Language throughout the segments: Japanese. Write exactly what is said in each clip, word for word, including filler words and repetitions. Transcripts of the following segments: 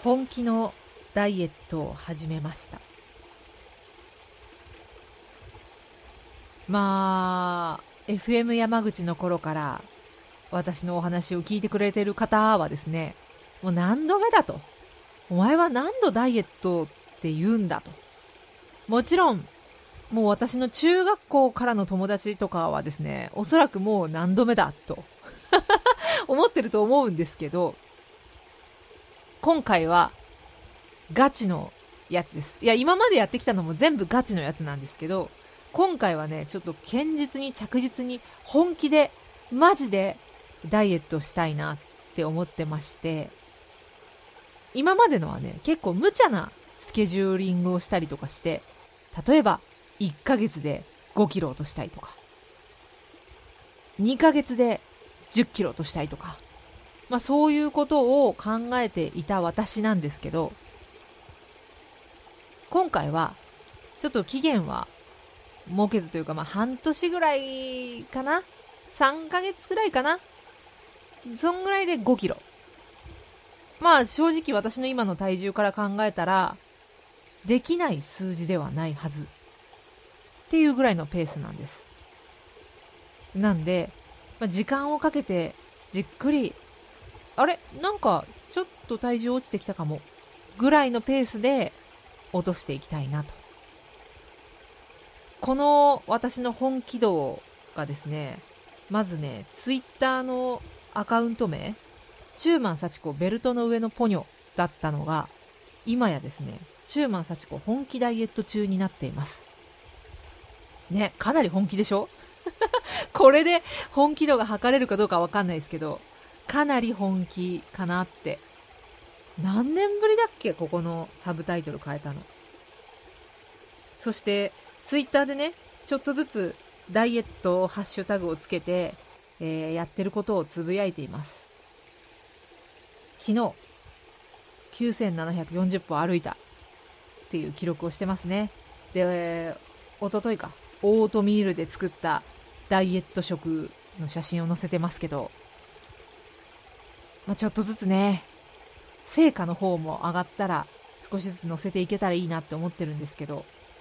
本気のダイエットを始めました。まあ エフエム 山口の頃から私のお話を聞いてくれてる方はですね、もう何度目だと、お前は何度ダイエットって言うんだと。もちろんもう私の中学校からの友達とかはですね、おそらくもう何度目だと思ってると思うんですけど、今回はガチのやつです。いや、今までやってきたのも全部ガチのやつなんですけど、今回はね、ちょっと堅実に着実に本気でマジでダイエットしたいなって思ってまして、今までのはね、結構無茶なスケジューリングをしたりとかして、例えばいっかげつでごキロ落としたいとか、にかげつでじゅっキロ落としたいとか、まあそういうことを考えていた私なんですけど、今回はちょっと期限は設けずというか、まあ半年ぐらいかな、さんかげつぐらいかな、そんぐらいでごキロ。まあ正直私の今の体重から考えたらできない数字ではないはずっていうぐらいのペースなんです。なんで、まあ、時間をかけてじっくり、あれなんかちょっと体重落ちてきたかもぐらいのペースで落としていきたいなと。この私の本気度がですね、まずね、ツイッターのアカウント名、チューマン幸子ベルトの上のポニョだったのが、今やですね、チューマン幸子本気ダイエット中になっていますね。かなり本気でしょこれで本気度が測れるかどうかわかんないですけど、かなり本気かなって。何年ぶりだっけ、ここのサブタイトル変えたの。そしてツイッターでね、ちょっとずつダイエットハッシュタグをつけて、えー、やってることをつぶやいています。昨日きゅうせんななひゃくよんじゅっぽ歩いたっていう記録をしてますね。で、一昨日か、オートミールで作ったダイエット食の写真を載せてますけど、まあ、ちょっとずつね、成果の方も上がったら少しずつ載せていけたらいいなって思ってるんですけど、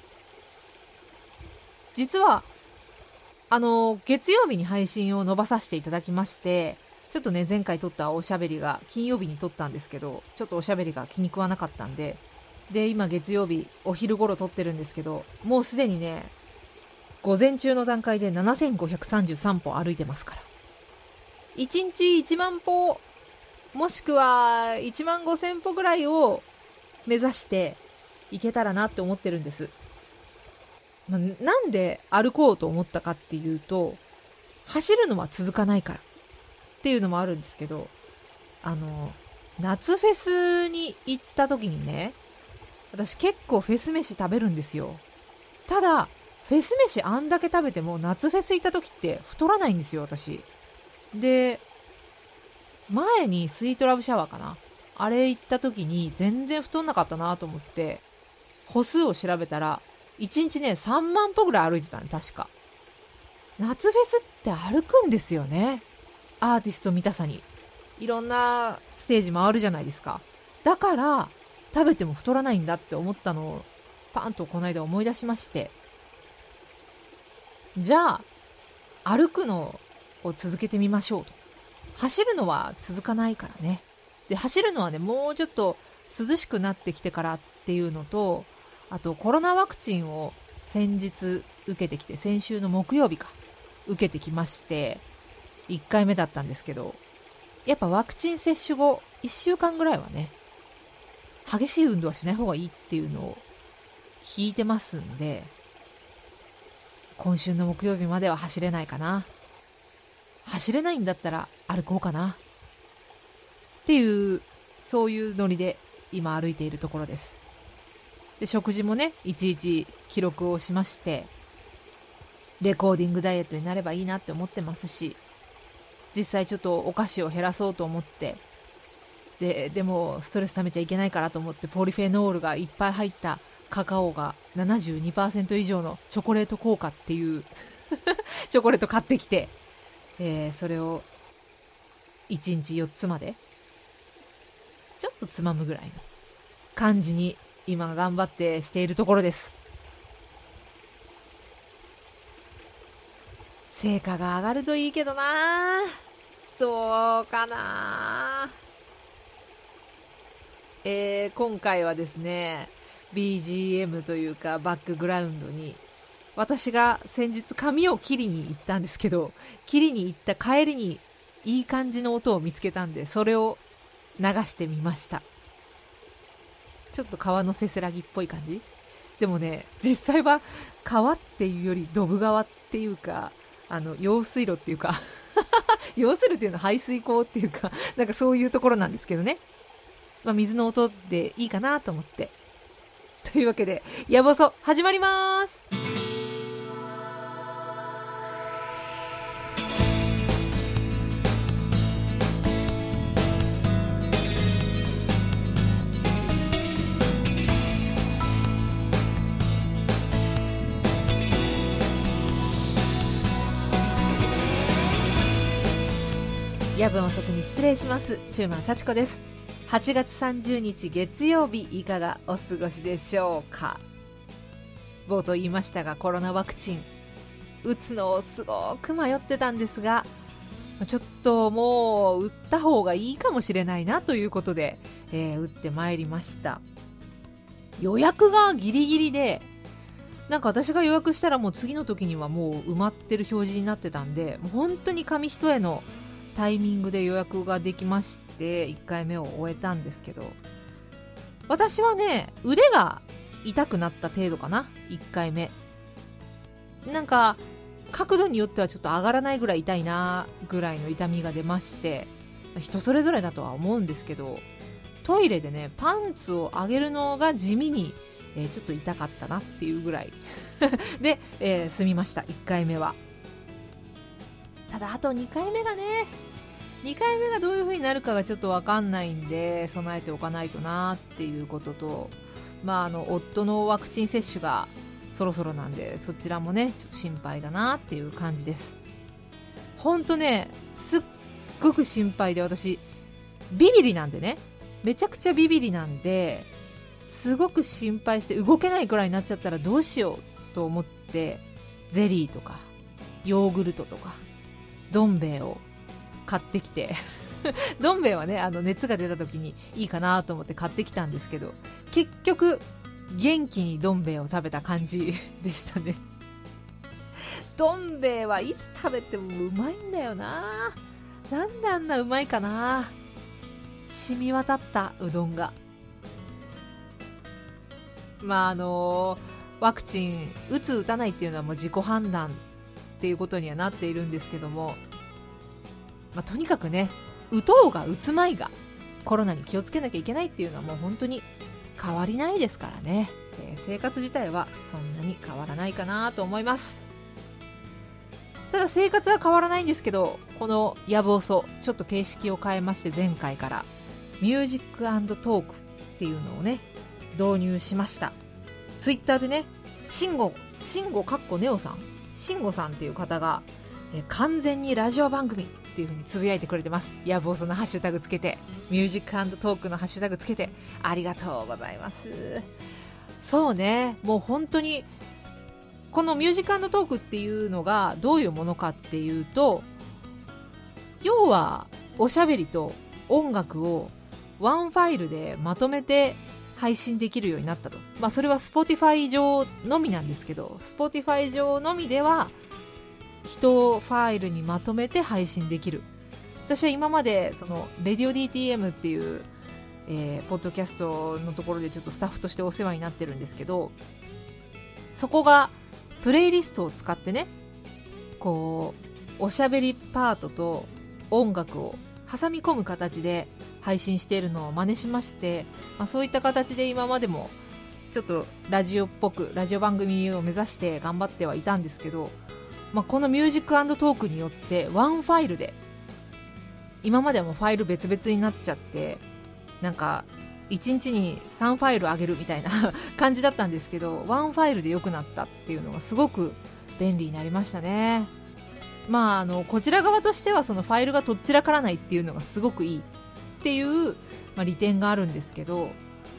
実はあの月曜日に配信を伸ばさせていただきまして、ちょっとね、前回撮ったおしゃべりが金曜日に撮ったんですけど、ちょっとおしゃべりが気に食わなかったんで、で今月曜日お昼頃撮ってるんですけど、もうすでにね、午前中の段階でななせんごひゃくさんじゅうさんぽ歩いてますから、いちにちいちまんぽ、もしくはいちまんごせんぽぐらいを目指していけたらなって思ってるんです。まあ、なんで歩こうと思ったかっていうと、走るのは続かないからっていうのもあるんですけど、あの夏フェスに行った時にね、私結構フェス飯食べるんですよ。ただフェス飯あんだけ食べても夏フェス行った時って太らないんですよ、私。で、前にスイートラブシャワーかな、あれ行った時に全然太んなかったなと思って歩数を調べたら、いちにちねさんまんぽぐらい歩いてたね、確か。夏フェスって歩くんですよね、アーティスト見たさに。いろんなステージ回るじゃないですか。だから食べても太らないんだって思ったのをパンとこの間思い出しまして、じゃあ歩くのを続けてみましょうと。走るのは続かないからね。で、走るのはね、もうちょっと涼しくなってきてからっていうのと、あとコロナワクチンを先日受けてきて、先週の木曜日か受けてきまして、いっかいめだったんですけど、やっぱワクチン接種後いっしゅうかんぐらいはね、激しい運動はしない方がいいっていうのを聞いてますんで、今週の木曜日までは走れないかな。走れないんだったら歩こうかなっていう、そういうノリで今歩いているところです。で、食事もね、いちいち記録をしまして、レコーディングダイエットになればいいなって思ってますし、実際ちょっとお菓子を減らそうと思って、で、でもストレス溜めちゃいけないからと思って、ポリフェノールがいっぱい入ったカカオが ななじゅうにパーセント 以上のチョコレート効果っていうチョコレート買ってきて、えー、それをいちにちよっつまでちょっとつまむぐらいの感じに今頑張ってしているところです。成果が上がるといいけどな。どうかな。えー、今回はですね ビージーエム というかバックグラウンドに私が先日髪を切りに行ったんですけど、切りに行った帰りにいい感じの音を見つけたんで、それを流してみました。ちょっと川のせせらぎっぽい感じでもね、実際は川っていうよりドブ川っていうか、あの用水路っていうか用水路っていうのは排水溝っていうか、なんかそういうところなんですけどね、まあ、水の音でいいかなと思って。というわけでやぼそ始まります。夜分遅くに失礼します。中馬幸子です。はちがつさんじゅうにち月曜日、いかがお過ごしでしょうか。冒頭言いましたが、コロナワクチン打つのをすごく迷ってたんですが、ちょっともう打った方がいいかもしれないなということで、えー、打ってまいりました。予約がギリギリで、なんか私が予約したらもう次の時にはもう埋まってる表示になってたんで、もう本当に紙一重のタイミングで予約ができまして、いっかいめを終えたんですけど、私はね、腕が痛くなった程度かな。いっかいめなんか角度によってはちょっと上がらないぐらい痛いなぐらいの痛みが出まして、人それぞれだとは思うんですけど、トイレでねパンツを上げるのが地味に、えー、ちょっと痛かったなっていうぐらいで、えー、済みました。いっかいめは。ただあとにかいめがね、にかいめがどういう風になるかがちょっと分かんないんで、備えておかないとなっていうことと、まああの夫のワクチン接種がそろそろなんで、そちらもねちょっと心配だなっていう感じです。ほんとね、すっごく心配で、私ビビリなんでね、めちゃくちゃビビリなんで、すごく心配して動けないくらいになっちゃったらどうしようと思って、ゼリーとかヨーグルトとかどん兵衛を買ってきてどん兵衛はね、あの熱が出た時にいいかなと思って買ってきたんですけど、結局元気にどん兵衛を食べた感じでしたね。どん兵衛はいつ食べてもうまいんだよな。なんであんなうまいかな。染み渡ったうどんが。まああのワクチン打つ打たないっていうのはもう自己判断っていうことにはなっているんですけども、まあ、とにかくね、打とうが打つまいがコロナに気をつけなきゃいけないっていうのはもう本当に変わりないですからね、えー、生活自体はそんなに変わらないかなと思います。ただ生活は変わらないんですけど、このやぶおそちょっと形式を変えまして、前回からミュージック&トークっていうのをね導入しました。ツイッターでね、しんごしんごかっこネオさんしんごさんっていう方が、えー、完全にラジオ番組っていう風につぶやいてくれてます。やぶおそのハッシュタグつけて、ミュージック&トークのハッシュタグつけて、ありがとうございます。そうね、もう本当にこのミュージック&トークっていうのがどういうものかっていうと、要はおしゃべりと音楽をワンファイルでまとめて配信できるようになったと。まあそれは Spotify 上のみなんですけど、 Spotify 上のみでは一ファイルにまとめて配信できる。私は今までその Radio ディーティーエム っていう、えー、ポッドキャストのところでちょっとスタッフとしてお世話になってるんですけど、そこがプレイリストを使ってね、こうおしゃべりパートと音楽を挟み込む形で配信しているのを真似しまして、まあ、そういった形で今までもちょっとラジオっぽくラジオ番組を目指して頑張ってはいたんですけど、まあ、このミュージック&トークによってワンファイルで、今までもファイル別々になっちゃって、なんかいちにちにさんファイル上げるみたいな感じだったんですけど、ワンファイルで良くなったっていうのがすごく便利になりましたね。まああのこちら側としてはそのファイルがとっちらからないっていうのがすごくいいっていう、まあ、利点があるんですけど、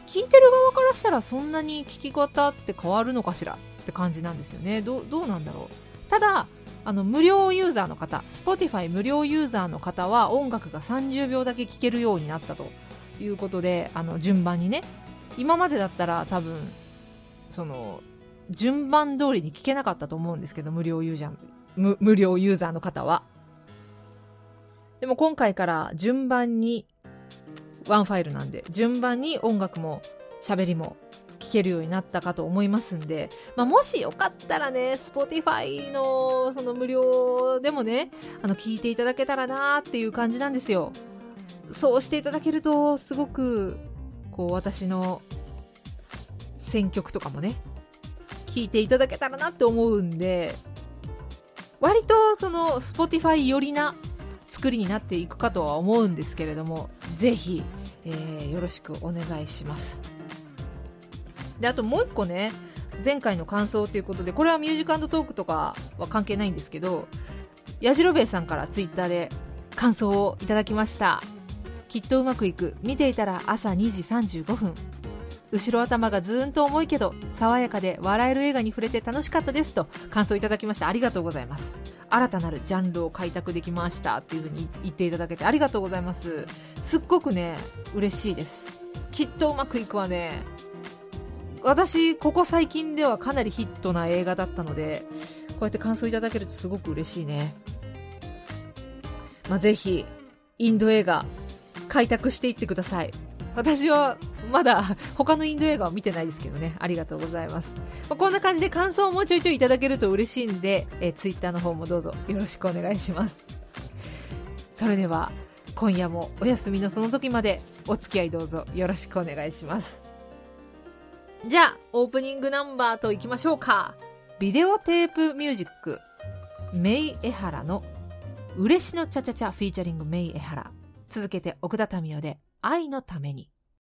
聞いてる側からしたらそんなに聞き方って変わるのかしらって感じなんですよね。どう、どうなんだろう。ただあの無料ユーザーの方、 Spotify 無料ユーザーの方は音楽がさんじゅうびょうだけ聴けるようになったということで、あの順番にね、今までだったら多分その順番通りに聴けなかったと思うんですけど、無料ユーザー、無、無料ユーザーの方は。でも今回から順番にワンファイルなんで、順番に音楽も喋りも聞けるようになったかと思いますんで、まあ、もしよかったらね、Spotify のその無料でもね、あの聞いていただけたらなーっていう感じなんですよ。そうしていただけるとすごくこう私の選曲とかもね聞いていただけたらなって思うんで、割とその Spotify 寄りな作りになっていくかとは思うんですけれども、ぜひ、えー、よろしくお願いします。で、あともう一個ね、前回の感想ということで、これはミュージック&トークとかは関係ないんですけど、やじろべえさんからツイッターで感想をいただきました。きっとうまくいく、見ていたら朝にじさんじゅうごふん、後ろ頭がずーんと重いけど爽やかで笑える映画に触れて楽しかったですと感想いただきました。ありがとうございます。新たなるジャンルを開拓できましたっていう風に言っていただけてありがとうございます。すっごくね嬉しいです。きっとうまくいくはね、私ここ最近ではかなりヒットな映画だったので、こうやって感想いただけるとすごく嬉しいね。まあ、ぜひインド映画開拓していってください。私はまだ他のインド映画を見てないですけどね。ありがとうございます。まあ、こんな感じで感想もちょいちょいいただけると嬉しいんで、えー、ツイッターの方もどうぞよろしくお願いします。それでは今夜もお休みのその時までお付き合いどうぞよろしくお願いします。じゃあオープニングナンバーといきましょうか。ビデオテープミュージック、メイエハラの嬉野チャチャチャフィーチャリングメイエハラ、続けて奥田民生で愛のために。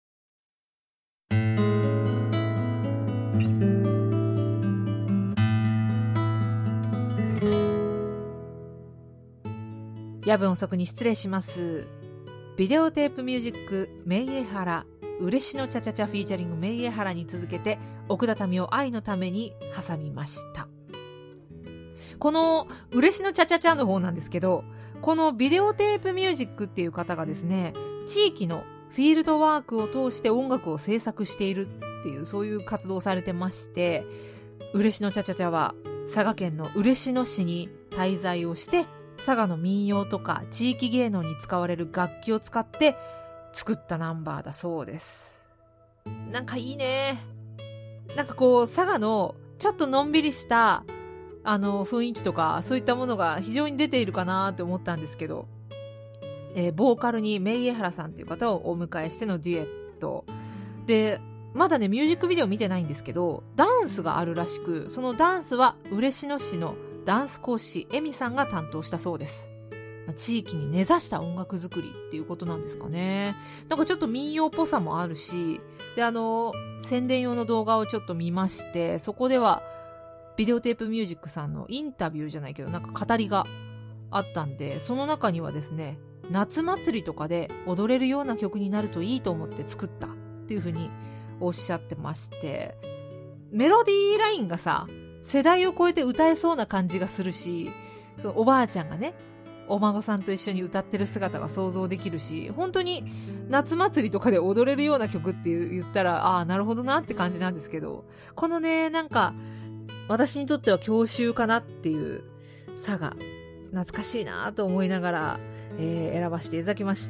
夜分遅くに失礼します。ビデオテープミュージックメイエハラ、嬉野チャチャチャフィーチャリングメイエハラに続けて奥田民生愛のために挟みました。この嬉野チャチャチャの方なんですけど、このビデオテープミュージックっていう方がですね、地域のフィールドワークを通して音楽を制作しているっていう、そういう活動をされてまして、嬉野チャチャチャは佐賀県の嬉野市に滞在をして、佐賀の民謡とか地域芸能に使われる楽器を使って作ったナンバーだそうです。なんかいいね。なんかこう佐賀のちょっとのんびりしたあの雰囲気とかそういったものが非常に出ているかなって思ったんですけど、えー、ボーカルにメイエハラさんという方をお迎えしてのデュエットで、まだねミュージックビデオ見てないんですけど、ダンスがあるらしく、そのダンスは嬉野市のダンス講師エミさんが担当したそうです。地域に根ざした音楽作りっていうことなんですかね。なんかちょっと民謡っぽさもあるし、であの宣伝用の動画をちょっと見まして、そこではビデオテープミュージックさんのインタビューじゃないけどなんか語りがあったんで、その中にはですね、夏祭りとかで踊れるような曲になるといいと思って作ったっていう風におっしゃってまして、メロディーラインがさ世代を超えて歌えそうな感じがするし、そのおばあちゃんがねお孫さんと一緒に歌ってる姿が想像できるし、本当に夏祭りとかで踊れるような曲って言ったら、ああなるほどなって感じなんですけど、このねなんか私にとっては郷愁かなっていう佐賀、懐かしいなと思いながら、えー、選ばせていただきました。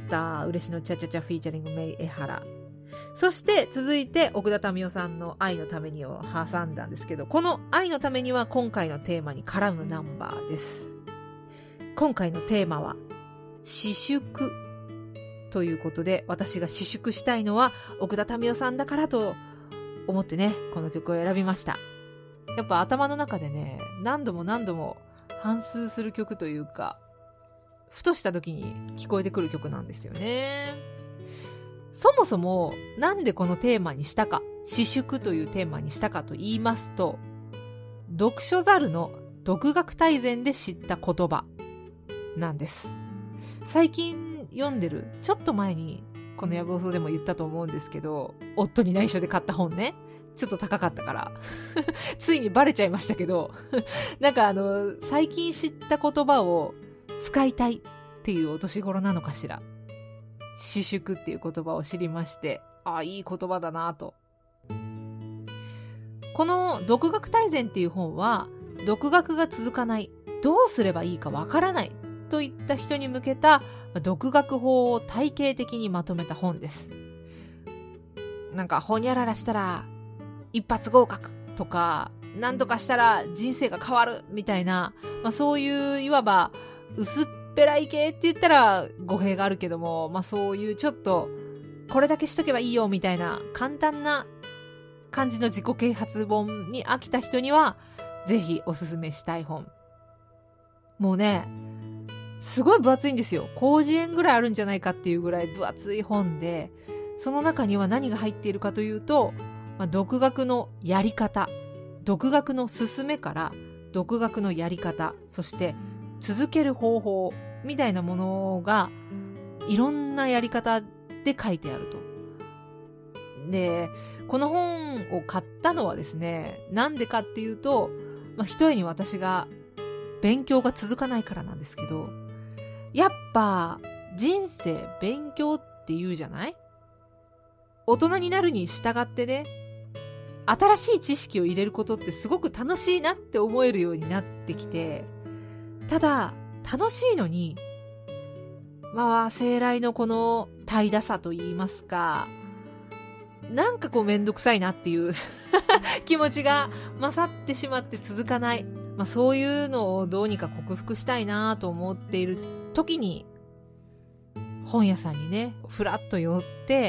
嬉野チャチャチャフィーチャリングメイエハラ。そして続いて奥田民生さんの愛のためにを挟んだんですけど、この愛のためには今回のテーマに絡むナンバーです。今回のテーマは私淑ということで、私が私淑したいのは奥田民生さんだからと思ってね、この曲を選びました。やっぱ頭の中でね何度も何度も反芻する曲というか、ふとした時に聞こえてくる曲なんですよね。そもそもなんでこのテーマにしたか、私淑というテーマにしたかと言いますと、読書猿の独学大全で知った言葉なんです。最近読んでる、ちょっと前にこの野望層でも言ったと思うんですけど、夫に内緒で買った本ね。ちょっと高かったから。ついにバレちゃいましたけど、なんかあの、最近知った言葉を使いたいっていうお年頃なのかしら。私淑っていう言葉を知りまして、ああ、いい言葉だなと。この独学大全っていう本は、独学が続かない、どうすればいいかわからないといった人に向けた独学法を体系的にまとめた本です。なんかほにゃららしたら一発合格とか、何とかしたら人生が変わるみたいな、まあ、そういういわば薄っぺらい系って言ったら語弊があるけども、まあ、そういうちょっとこれだけしとけばいいよみたいな簡単な感じの自己啓発本に飽きた人にはぜひおすすめしたい本。もうね、すごい分厚いんですよ。広辞苑ぐらいあるんじゃないかっていうぐらい分厚い本で、その中には何が入っているかというと、まあ、独学のやり方、独学の進めから独学のやり方、そして続ける方法みたいなものがいろんなやり方で書いてあると。で、この本を買ったのはですね、なんでかっていうと、まあ、ひとえに私が勉強が続かないからなんですけど、やっぱ人生勉強って言うじゃない？大人になるに従ってね、新しい知識を入れることってすごく楽しいなって思えるようになってきて、ただ楽しいのに、まあ生来のこの怠惰さと言いますか、なんかこうめんどくさいなっていう気持ちが勝ってしまって続かない。まあそういうのをどうにか克服したいなと思っている時に、本屋さんにね、ふらっと寄って、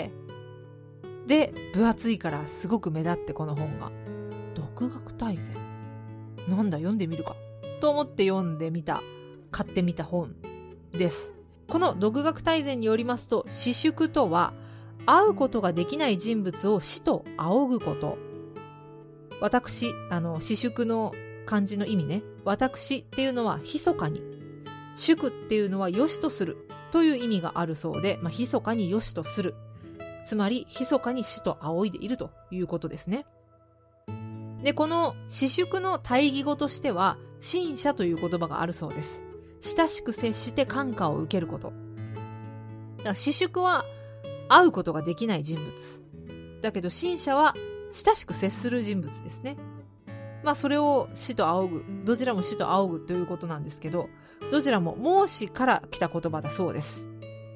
で、分厚いからすごく目立ってこの本が。独学大全。なんだ、読んでみるか。と思って読んでみた、買ってみた本です。この独学大全によりますと、私淑とは、会うことができない人物を師と仰ぐこと。私、あの、私淑の漢字の意味ね。私っていうのは密かに。淑っていうのは良しとするという意味があるそうで、まあ、密かに良しとする。つまり、密かに師と仰いでいるということですね。で、この私淑の対義語としては、親謝という言葉があるそうです。親しく接して感化を受けること。だから私淑は会うことができない人物。だけど親謝は親しく接する人物ですね。まあそれを師と仰ぐ、どちらも師と仰ぐということなんですけど、どちらも孟子から来た言葉だそうです。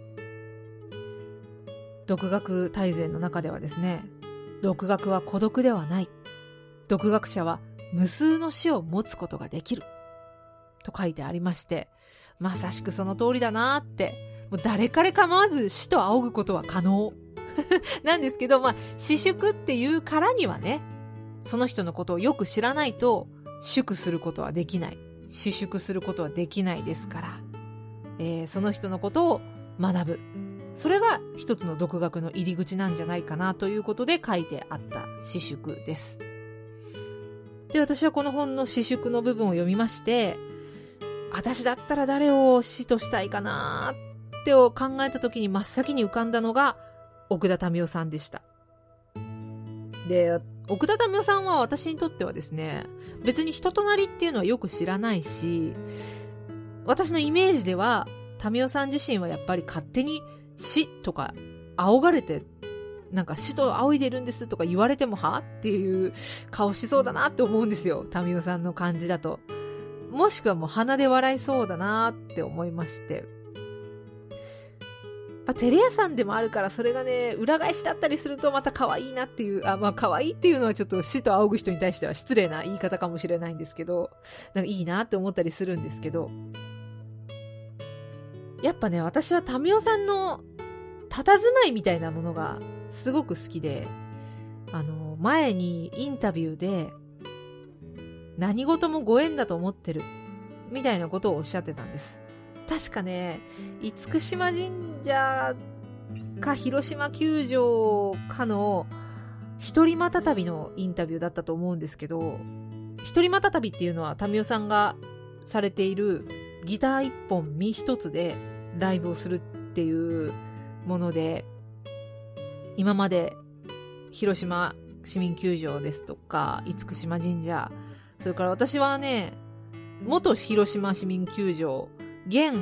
独学大全の中ではですね、独学は孤独ではない。独学者は無数の師を持つことができる。と書いてありまして、まさしくその通りだなーって、もう誰彼構わず師と仰ぐことは可能。なんですけど、まあ、私淑っていうからにはね、その人のことをよく知らないと、淑することはできない。私淑することはできないですから、えー、その人のことを学ぶ。それが一つの独学の入り口なんじゃないかなということで書いてあった私淑です。で、私はこの本の私淑の部分を読みまして、私だったら誰を師としたいかなってを考えた時に真っ先に浮かんだのが奥田民生さんでした。で、奥田民生さんは私にとってはですね、別に人となりっていうのはよく知らないし、私のイメージでは民生さん自身はやっぱり勝手に師とか仰がれて、なんか師と仰いでるんですとか言われてもはっていう顔しそうだなって思うんですよ、民生さんの感じだと。もしくはもう鼻で笑いそうだなって思いまして、まあ、テレ屋さんでもあるからそれがね裏返しだったりするとまた可愛いなっていう、あ、まあ可愛いっていうのはちょっと師と仰ぐ人に対しては失礼な言い方かもしれないんですけど、なんかいいなって思ったりするんですけど、やっぱね、私は民生さんの佇まいみたいなものがすごく好きで、あの前にインタビューで何事もご縁だと思ってるみたいなことをおっしゃってたんです。確かね、厳島神社か広島球場かの一人また旅のインタビューだったと思うんですけど、一人また旅っていうのは民生さんがされているギター一本身一つでライブをするっていうもので、 今まで広島市民球場ですとか、厳島神社、それから私はね、元広島市民球場、現、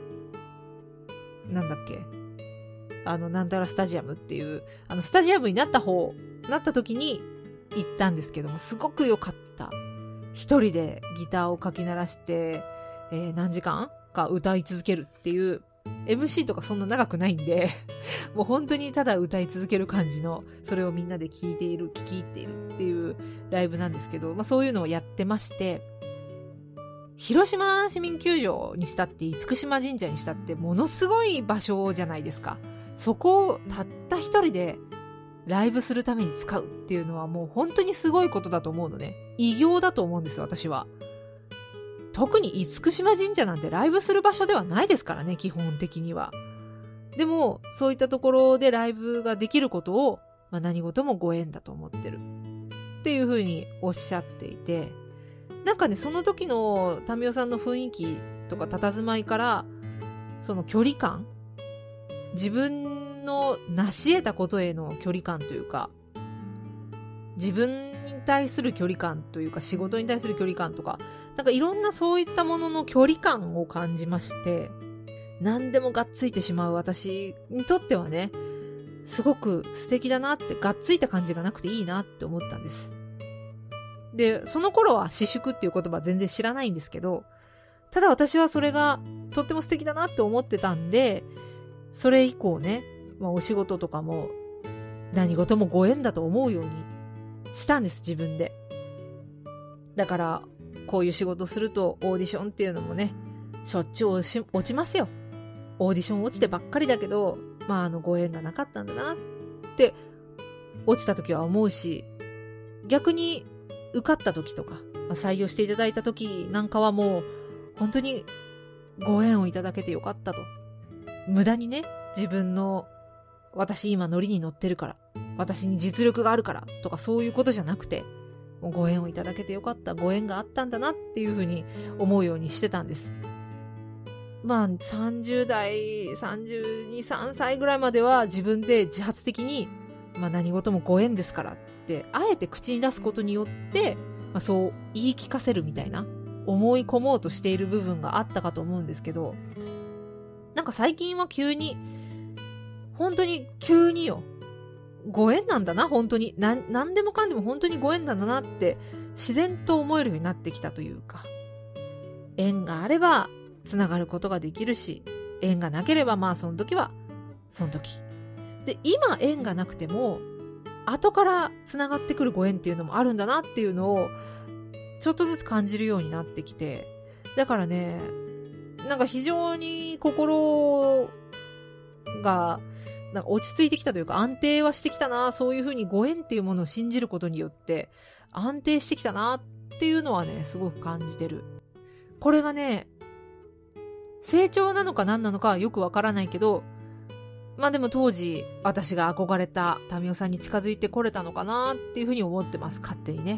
なんだっけ、あの、なんたらスタジアムっていう、あの、スタジアムになった方、なった時に行ったんですけども、すごく良かった。一人でギターをかき鳴らして、えー、何時間か歌い続けるっていう、エムシー とかそんな長くないんで、もう本当にただ歌い続ける感じの、それをみんなで聴いている、聴き入っているっていうライブなんですけど、まあそういうのをやってまして、広島市民球場にしたって、厳島神社にしたって、ものすごい場所じゃないですか。そこをたった一人でライブするために使うっていうのはもう本当にすごいことだと思うのね。偉業だと思うんです、私は。特に厳島神社なんてライブする場所ではないですからね、基本的には。でも、そういったところでライブができることを、まあ、何事もご縁だと思ってる。っていうふうにおっしゃっていて、なんかね、その時の民生さんの雰囲気とか佇まいから、その距離感、自分の成し得たことへの距離感というか、自分に対する距離感というか、仕事に対する距離感とか、なんかいろんなそういったものの距離感を感じまして、何でもがっついてしまう私にとってはね、すごく素敵だなって、がっついた感じがなくていいなって思ったんです。で、その頃は私淑っていう言葉全然知らないんですけど、ただ私はそれがとっても素敵だなって思ってたんで、それ以降ね、まあ、お仕事とかも何事もご縁だと思うようにしたんです、自分で。だからこういう仕事するとオーディションっていうのもね、しょっちゅう落ち、落ちますよ。オーディション落ちてばっかりだけど、まああのご縁がなかったんだなって落ちた時は思うし、逆に受かった時とか、まあ、採用していただいた時なんかはもう本当にご縁をいただけてよかったと。無駄にね、自分の私今ノリに乗ってるから、私に実力があるからとかそういうことじゃなくて、もうご縁をいただけてよかった、ご縁があったんだなっていうふうに思うようにしてたんです。まあさんじゅう代、さんじゅうに、さんさいぐらいまでは自分で自発的に、まあ何事もご縁ですからってあえて口に出すことによって、まあ、そう言い聞かせるみたいな、思い込もうとしている部分があったかと思うんですけど、なんか最近は急に、本当に急によ、ご縁なんだな、本当に。な、なんでもかんでも本当にご縁なんだなって自然と思えるようになってきたというか、縁があればつながることができるし、縁がなければまあその時はその時。で、今縁がなくても、後からつながってくるご縁っていうのもあるんだなっていうのを、ちょっとずつ感じるようになってきて、だからね、なんか非常に心がなんか落ち着いてきたというか、安定はしてきたな、そういうふうにご縁っていうものを信じることによって安定してきたなっていうのはね、すごく感じてる。これがね、成長なのか何なのかはよくわからないけど、まあでも当時私が憧れた民生さんに近づいてこれたのかなっていうふうに思ってます、勝手にね。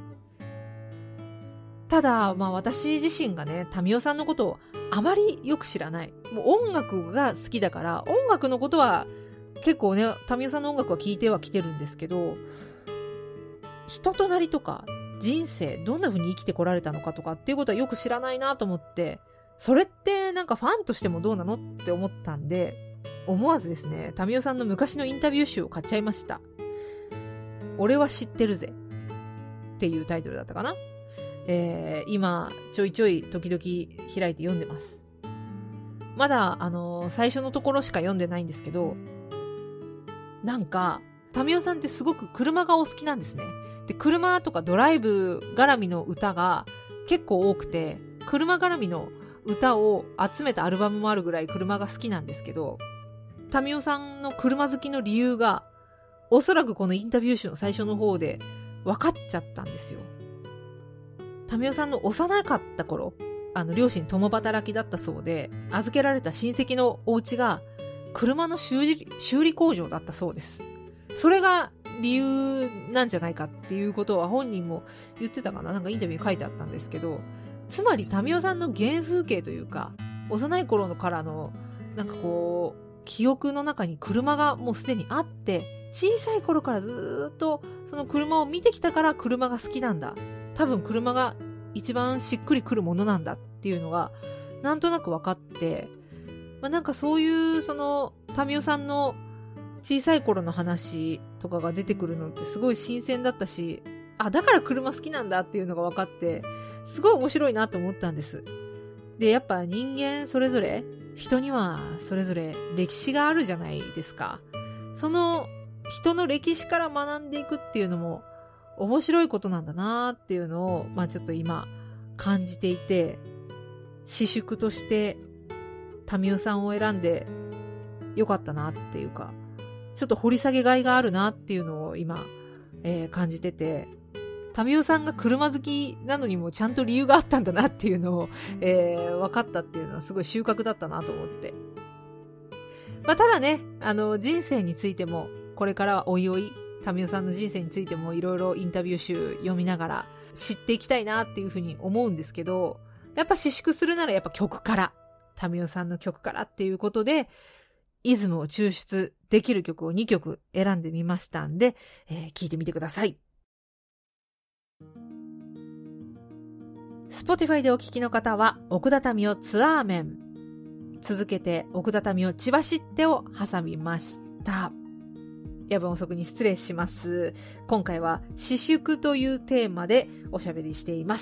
ただ、まあ私自身がね、民生さんのことをあまりよく知らない。もう音楽が好きだから、音楽のことは結構ね、民生さんの音楽は聴いてはきてるんですけど、人となりとか人生、どんな風に生きてこられたのかとかっていうことはよく知らないなと思って、それってなんかファンとしてもどうなのって思ったんで、思わずですね、民生さんの昔のインタビュー集を買っちゃいました。俺は知ってるぜっていうタイトルだったかな。えー、今ちょいちょい時々開いて読んでます。まだあのー、最初のところしか読んでないんですけど、なんか民生さんってすごく車がお好きなんですね。で、車とかドライブ絡みの歌が結構多くて、車絡みの歌を集めたアルバムもあるぐらい車が好きなんですけど、民生さんの車好きの理由がおそらくこのインタビュー集の最初の方で分かっちゃったんですよ。民生さんの幼かった頃、あの両親共働きだったそうで、預けられた親戚のお家が車の修理、修理工場だったそうです。それが理由なんじゃないかっていうことは本人も言ってたかな、なんかインタビューに書いてあったんですけど、つまり民生さんの原風景というか、幼い頃からのなんかこう記憶の中に車がもうすでにあって、 小さい頃からずーっとその車を見てきたから車が好きなんだ。多分車が一番しっくりくるものなんだっていうのがなんとなく分かって、まあ、なんかそういうその民生さんの小さい頃の話とかが出てくるのってすごい新鮮だったし、あ、だから車好きなんだっていうのが分かって、すごい面白いなと思ったんです。で、やっぱ人間それぞれ、人にはそれぞれ歴史があるじゃないですか。その人の歴史から学んでいくっていうのも面白いことなんだなっていうのを、まあちょっと今感じていて、私淑として民生さんを選んでよかったなっていうか、ちょっと掘り下げがいがあるなっていうのを今、えー、感じてて、民生さんが車好きなのにもちゃんと理由があったんだなっていうのを、えー、分かったっていうのはすごい収穫だったなと思って。まあ、ただね、あの、人生についても、これからはおいおい、民生さんの人生についてもいろいろインタビュー集読みながら知っていきたいなっていうふうに思うんですけど、やっぱ私淑するならやっぱ曲から、民生さんの曲からっていうことで、イズムを抽出できる曲をにきょく選んでみましたんで、えー、聴いてみてください。Spotify でお聴きの方は、奥田民生ツアーメン。続けて、奥田民生千葉知ってを挟みました。夜分遅くに失礼します。今回は、私淑というテーマでおしゃべりしています。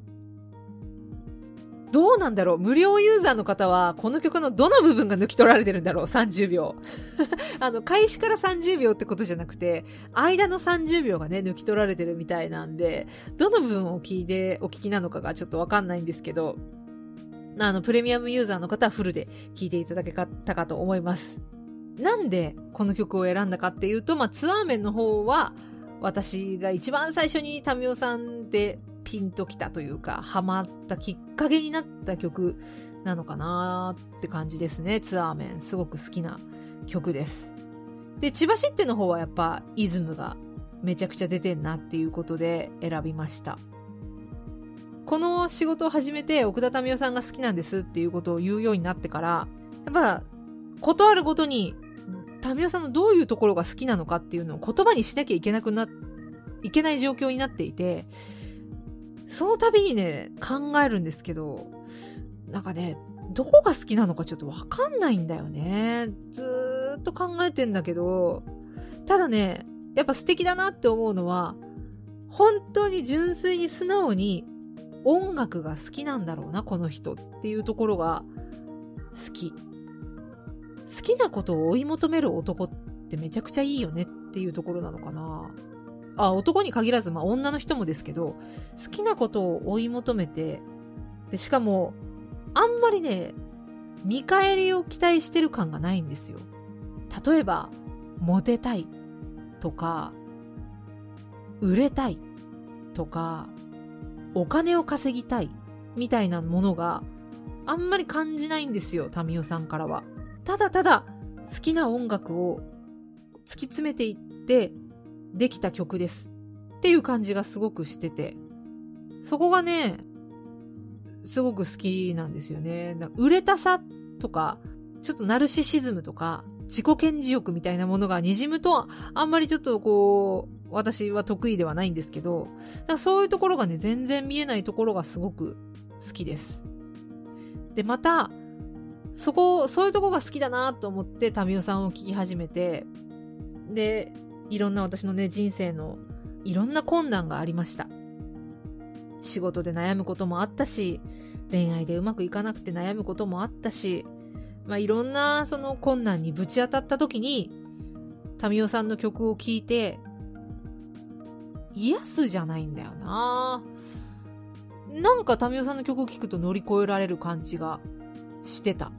どうなんだろう、無料ユーザーの方はこの曲のどの部分が抜き取られてるんだろう。さんじゅうびょうあの開始からさんじゅうびょうってことじゃなくて、間のさんじゅうびょうがね抜き取られてるみたいなんで、どの部分を聞いてお聞きなのかがちょっとわかんないんですけど、あのプレミアムユーザーの方はフルで聞いていただけたかと思います。なんでこの曲を選んだかっていうと、まあツアー面の方は私が一番最初に民生さんでピンときたというか、ハマったきっかけになった曲なのかなって感じですね。ツアーメンすごく好きな曲です。で、千葉知っての方はやっぱイズムがめちゃくちゃ出てんなっていうことで選びました。この仕事を始めて奥田民生さんが好きなんですっていうことを言うようになってから、やっぱことあるごとに民生さんのどういうところが好きなのかっていうのを言葉にしなきゃいけなくないけない状況になっていて、その度にね、考えるんですけど、なんかね、どこが好きなのかちょっとわかんないんだよね。ずーっと考えてんだけど、ただね、やっぱ素敵だなって思うのは、本当に純粋に素直に音楽が好きなんだろうな、この人っていうところが好き。好きなことを追い求める男ってめちゃくちゃいいよねっていうところなのかな。あ、男に限らず、まあ女の人もですけど、好きなことを追い求めて、で、しかも、あんまりね、見返りを期待してる感がないんですよ。例えば、モテたいとか、売れたいとか、お金を稼ぎたいみたいなものがあんまり感じないんですよ、民生さんからは。ただただ好きな音楽を突き詰めていってできた曲ですっていう感じがすごくしてて、そこがねすごく好きなんですよね。売れたさとかちょっとナルシシズムとか自己顕示欲みたいなものが滲むとあんまりちょっとこう私は得意ではないんですけど、だからそういうところがね全然見えないところがすごく好きです。でまたそこそういうところが好きだなと思って民生さんを聞き始めて、でいろんな私のね人生のいろんな困難がありました。仕事で悩むこともあったし、恋愛でうまくいかなくて悩むこともあったし、まあいろんなその困難にぶち当たった時に民生さんの曲を聴いて癒すじゃないんだよな。なんか民生さんの曲を聴くと乗り越えられる感じがしてた。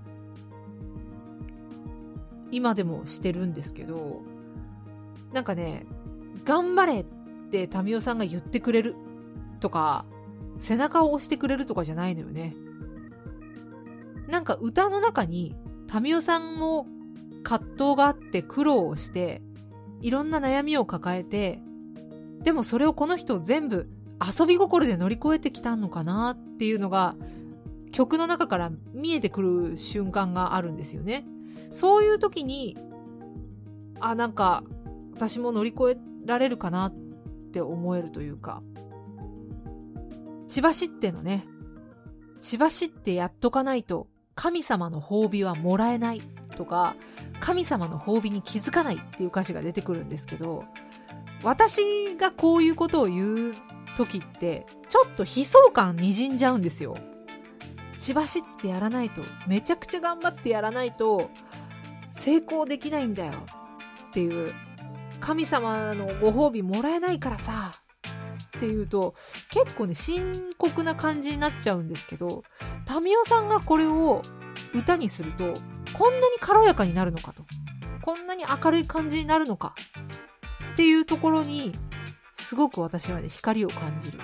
今でもしてるんですけど、なんかね、頑張れって民生さんが言ってくれるとか、背中を押してくれるとかじゃないのよね。なんか歌の中に民生さんも葛藤があって苦労をして、いろんな悩みを抱えて、でもそれをこの人全部遊び心で乗り越えてきたのかなっていうのが曲の中から見えてくる瞬間があるんですよね。そういう時に、あ、なんか私も乗り越えられるかなって思えるというか、千葉市ってのね、千葉市ってやっとかないと神様の褒美はもらえないとか、神様の褒美に気づかないっていう歌詞が出てくるんですけど、私がこういうことを言う時ってちょっと悲壮感にじんじゃうんですよ。千葉市ってやらないと、めちゃくちゃ頑張ってやらないと成功できないんだよっていう、神様のご褒美もらえないからさっていうと結構ね深刻な感じになっちゃうんですけど、タミオさんがこれを歌にするとこんなに軽やかになるのかと、こんなに明るい感じになるのかっていうところにすごく私はね光を感じる。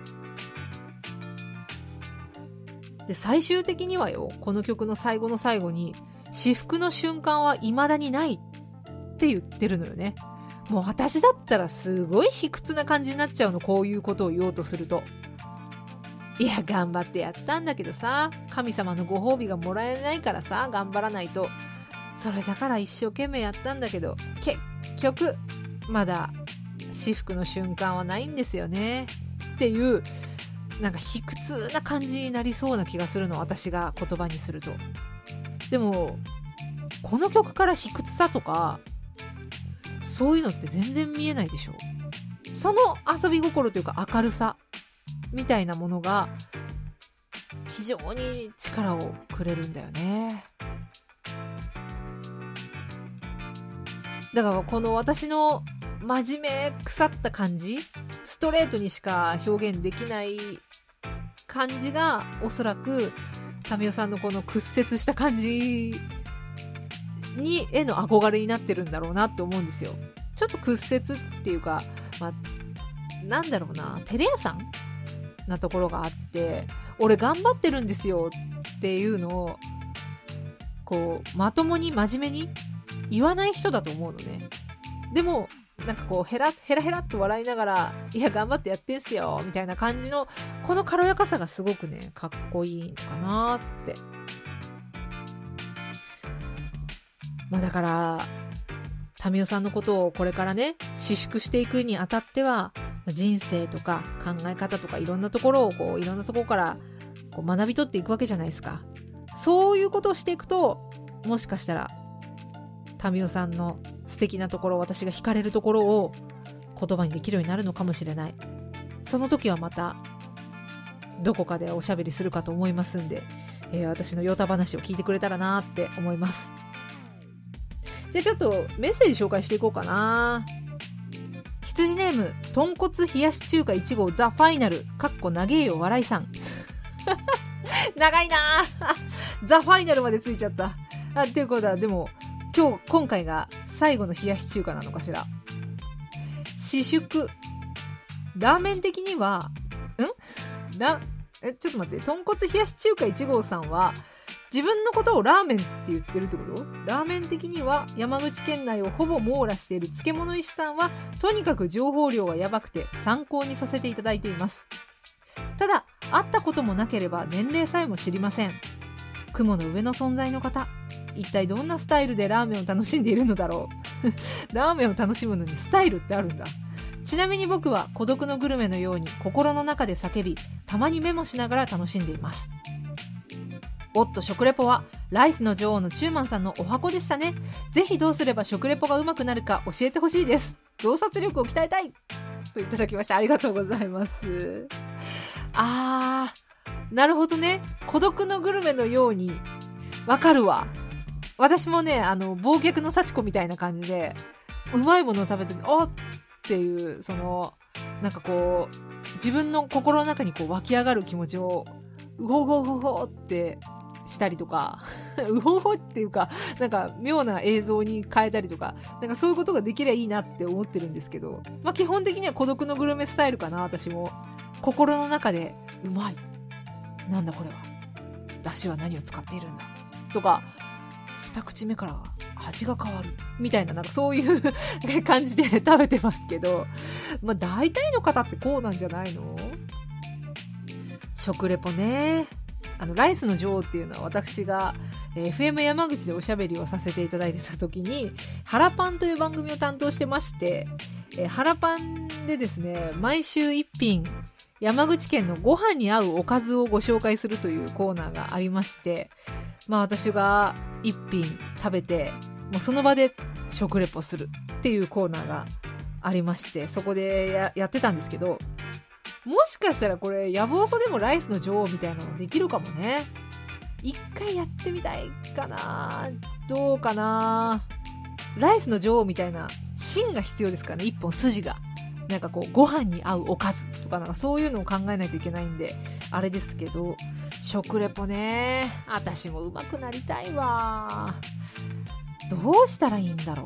で最終的にはよ、この曲の最後の最後に至福の瞬間は未だにないって言ってるのよね。もう私だったらすごい卑屈な感じになっちゃうの、こういうことを言おうとすると。いや頑張ってやったんだけどさ、神様のご褒美がもらえないからさ、頑張らないと。それだから一生懸命やったんだけど結局まだ至福の瞬間はないんですよねっていう、なんか卑屈な感じになりそうな気がするの、私が言葉にすると。でもこの曲から卑屈さとかそういうのって全然見えないでしょ。その遊び心というか明るさみたいなものが非常に力をくれるんだよね。だからこの私の真面目腐った感じ、ストレートにしか表現できない感じがおそらくタミオさんのこの屈折した感じにへの憧れになってるんだろうなって思うんですよ。ちょっと屈折っていうか、まあ、なんだろうな、照れ屋さんなところがあって、俺頑張ってるんですよっていうのをこうまともに真面目に言わない人だと思うのね。でもなんかこうヘラヘラヘラっと笑いながら、いや頑張ってやってんすよみたいな感じのこの軽やかさがすごくねかっこいいのかなって。まあだからタミオさんのことをこれからね私縮していくにあたっては、人生とか考え方とかいろんなところをこういろんなところからこう学び取っていくわけじゃないですか。そういうことをしていくと、もしかしたらタミオさんの素敵なところ、私が惹かれるところを言葉にできるようになるのかもしれない。その時はまたどこかでおしゃべりするかと思いますんで、えー、私のヨタ話を聞いてくれたらなって思います。じゃあちょっとメッセージ紹介していこうかな。羊ネーム豚骨冷やし中華いち号ザファイナルかっこ長えよ笑いさん長いなザファイナルまでついちゃった。あ、っていうことはでも今日今回が最後の冷やし中華なのかしら。私縮ラーメン的にはんラえちょっと待って、豚骨冷やし中華いち号さんは自分のことをラーメンって言ってるってこと？ラーメン的には山口県内をほぼ網羅している漬物石さんはとにかく情報量がやばくて参考にさせていただいています。ただ会ったこともなければ年齢さえも知りません。雲の上の存在の方、一体どんなスタイルでラーメンを楽しんでいるのだろうラーメンを楽しむのにスタイルってあるんだ。ちなみに僕は孤独のグルメのように心の中で叫び、たまにメモしながら楽しんでいます。おっと、食レポはライスの女王のチューマンさんのお箱でしたね。ぜひどうすれば食レポが上手くなるか教えてほしいです。洞察力を鍛えたいといただきました。ありがとうございます。あー、なるほどね。孤独のグルメのようにわかるわ。私もね、あの忘却の幸子みたいな感じでうまいものを食べておっていう、そのなんかこう自分の心の中にこう湧き上がる気持ちをうほうほうほうほうってしたりとかうほうほっていうか、なんか妙な映像に変えたりとか、なんかそういうことができればいいなって思ってるんですけど、まあ基本的には孤独のグルメスタイルかな。私も心の中でうまい、なんだこれは、出汁は何を使っているんだとか、二口目から味が変わるみたいな、なんかそういう感じで食べてますけど、まあ大体の方ってこうなんじゃないの？食レポね。 あのライスの女王っていうのは私が、えー、エフエム 山口でおしゃべりをさせていただいてた時にハラパンという番組を担当してまして、えー、ハラパンでですね毎週一品山口県のご飯に合うおかずをご紹介するというコーナーがありまして、まあ私が一品食べてもうその場で食レポするっていうコーナーがありまして、そこで や, やってたんですけど、もしかしたらこれやぶおそでもライスの女王みたいなのできるかもね。一回やってみたいかな。どうかな。ライスの女王みたいな芯が必要ですからね。一本筋がなんかこうご飯に合うおかずとかなんかそういうのを考えないといけないんであれですけど、食レポね、私も上手くなりたいわ。どうしたらいいんだろう。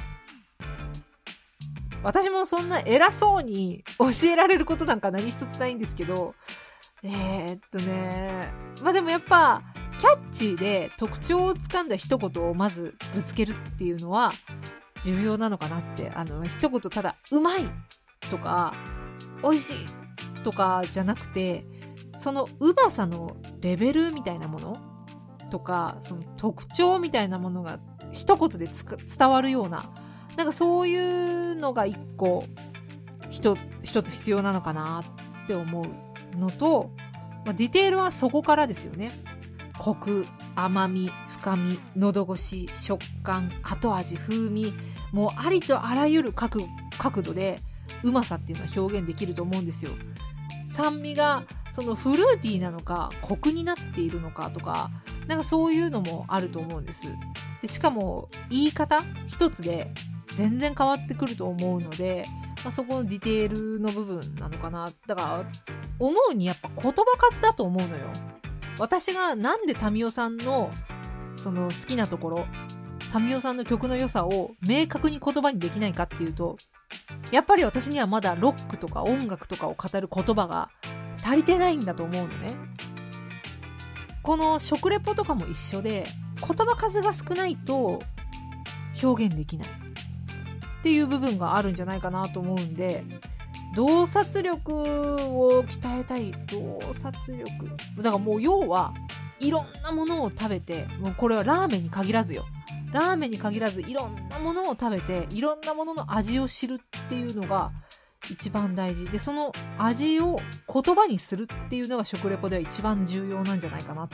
私もそんな偉そうに教えられることなんか何一つないんですけど、えー、っとねまあでもやっぱキャッチーで特徴をつかんだ一言をまずぶつけるっていうのは重要なのかなって。あの一言ただうまいとか美味しいとかじゃなくて、そのうまさのレベルみたいなものとか、その特徴みたいなものが一言でつか伝わるような、なんかそういうのが一個一一つ必要なのかなって思うのと、まあ、ディテールはそこからですよね。コク、甘み、深み、喉越し、食感、後味、風味、もうありとあらゆる 角, 角度でうまさっていうのは表現できると思うんですよ。酸味がそのフルーティーなのかコクになっているのかとか、なんかそういうのもあると思うんです。でしかも言い方一つで全然変わってくると思うので、まあ、そこのディテールの部分なのかな。だから思うにやっぱ言葉数だと思うのよ。私がなんでタミオさんのその好きなところ、タミオさんの曲の良さを明確に言葉にできないかっていうと、やっぱり私にはまだロックとか音楽とかを語る言葉が足りてないんだと思うのね。この食レポとかも一緒で、言葉数が少ないと表現できないっていう部分があるんじゃないかなと思うんで、洞察力を鍛えたい。洞察力だからもう要はいろんなものを食べて、もうこれはラーメンに限らずよ、ラーメンに限らずいろんなものを食べていろんなものの味を知るっていうのが一番大事で、その味を言葉にするっていうのが食レポでは一番重要なんじゃないかなって。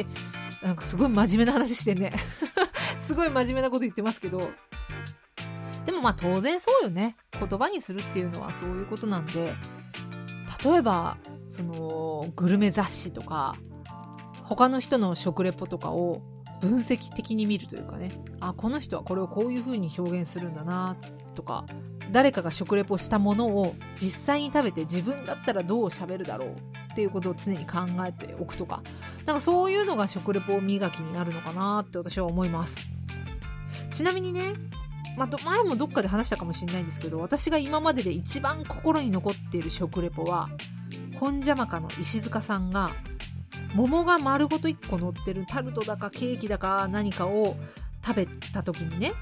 なんかすごい真面目な話してんねすごい真面目なこと言ってますけど、でもまあ当然そうよね。言葉にするっていうのはそういうことなんで、例えばそのグルメ雑誌とか他の人の食レポとかを分析的に見るというかね、あ、この人はこれをこういう風に表現するんだなとか、誰かが食レポしたものを実際に食べて自分だったらどう喋るだろうっていうことを常に考えておくとか、なんかそういうのが食レポ磨きになるのかなって私は思います。ちなみにね、まあ、前もどっかで話したかもしれないんですけど、私が今までで一番心に残っている食レポは本邪魔かの石塚さんが桃が丸ごといっこ乗ってるタルトだかケーキだか何かを食べた時にね、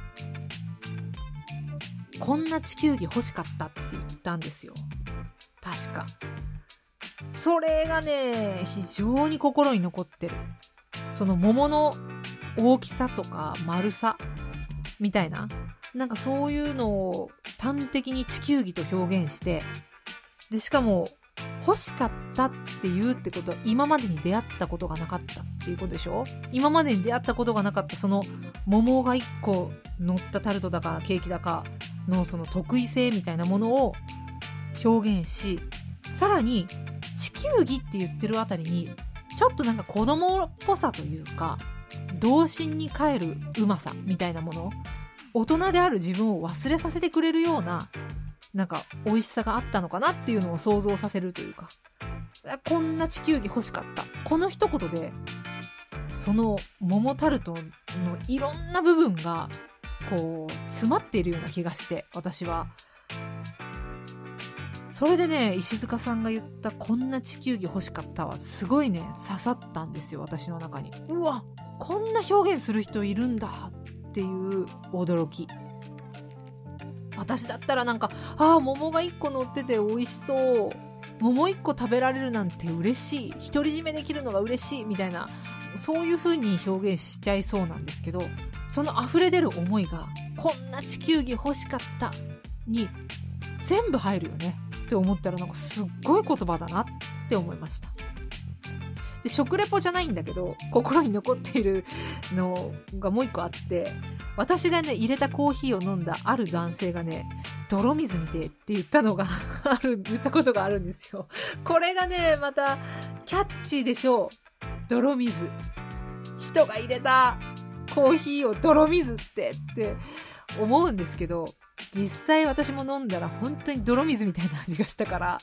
こんな地球儀欲しかったって言ったんですよ。確かそれがね非常に心に残ってる。その桃の大きさとか丸さみたいな、なんかそういうのを端的に地球儀と表現して、でしかも欲しかったって言うってことは今までに出会ったことがなかったっていうことでしょ。今までに出会ったことがなかったその桃がいっこ乗ったタルトだかケーキだかのその得意性みたいなものを表現し、さらに地球儀って言ってるあたりにちょっとなんか子供っぽさというか童心に帰るうまさみたいなもの、大人である自分を忘れさせてくれるようななんか美味しさがあったのかなっていうのを想像させるというか、こんな地球儀欲しかった、この一言でその桃タルトのいろんな部分がこう詰まっているような気がして、私はそれでね、石塚さんが言ったこんな地球儀欲しかったはすごいね刺さったんですよ、私の中に。うわ、こんな表現する人いるんだっていう驚き。私だったらなんか、あー桃がいっこ乗ってて美味しそう、 桃いっこ食べられるなんて嬉しい、独り占めできるのが嬉しいみたいな、そういう風に表現しちゃいそうなんですけど、その溢れ出る思いがこんな地球儀欲しかったに全部入るよねって思ったら、なんかすっごい言葉だなって思いました。で、食レポじゃないんだけど心に残っているのがもう一個あって、私がね入れたコーヒーを飲んだある男性がね、泥水みてえって言ったのがある言ったことがあるんですよ。これがねまたキャッチーでしょう。泥水、人が入れたコーヒーを泥水ってって思うんですけど、実際私も飲んだら本当に泥水みたいな味がしたから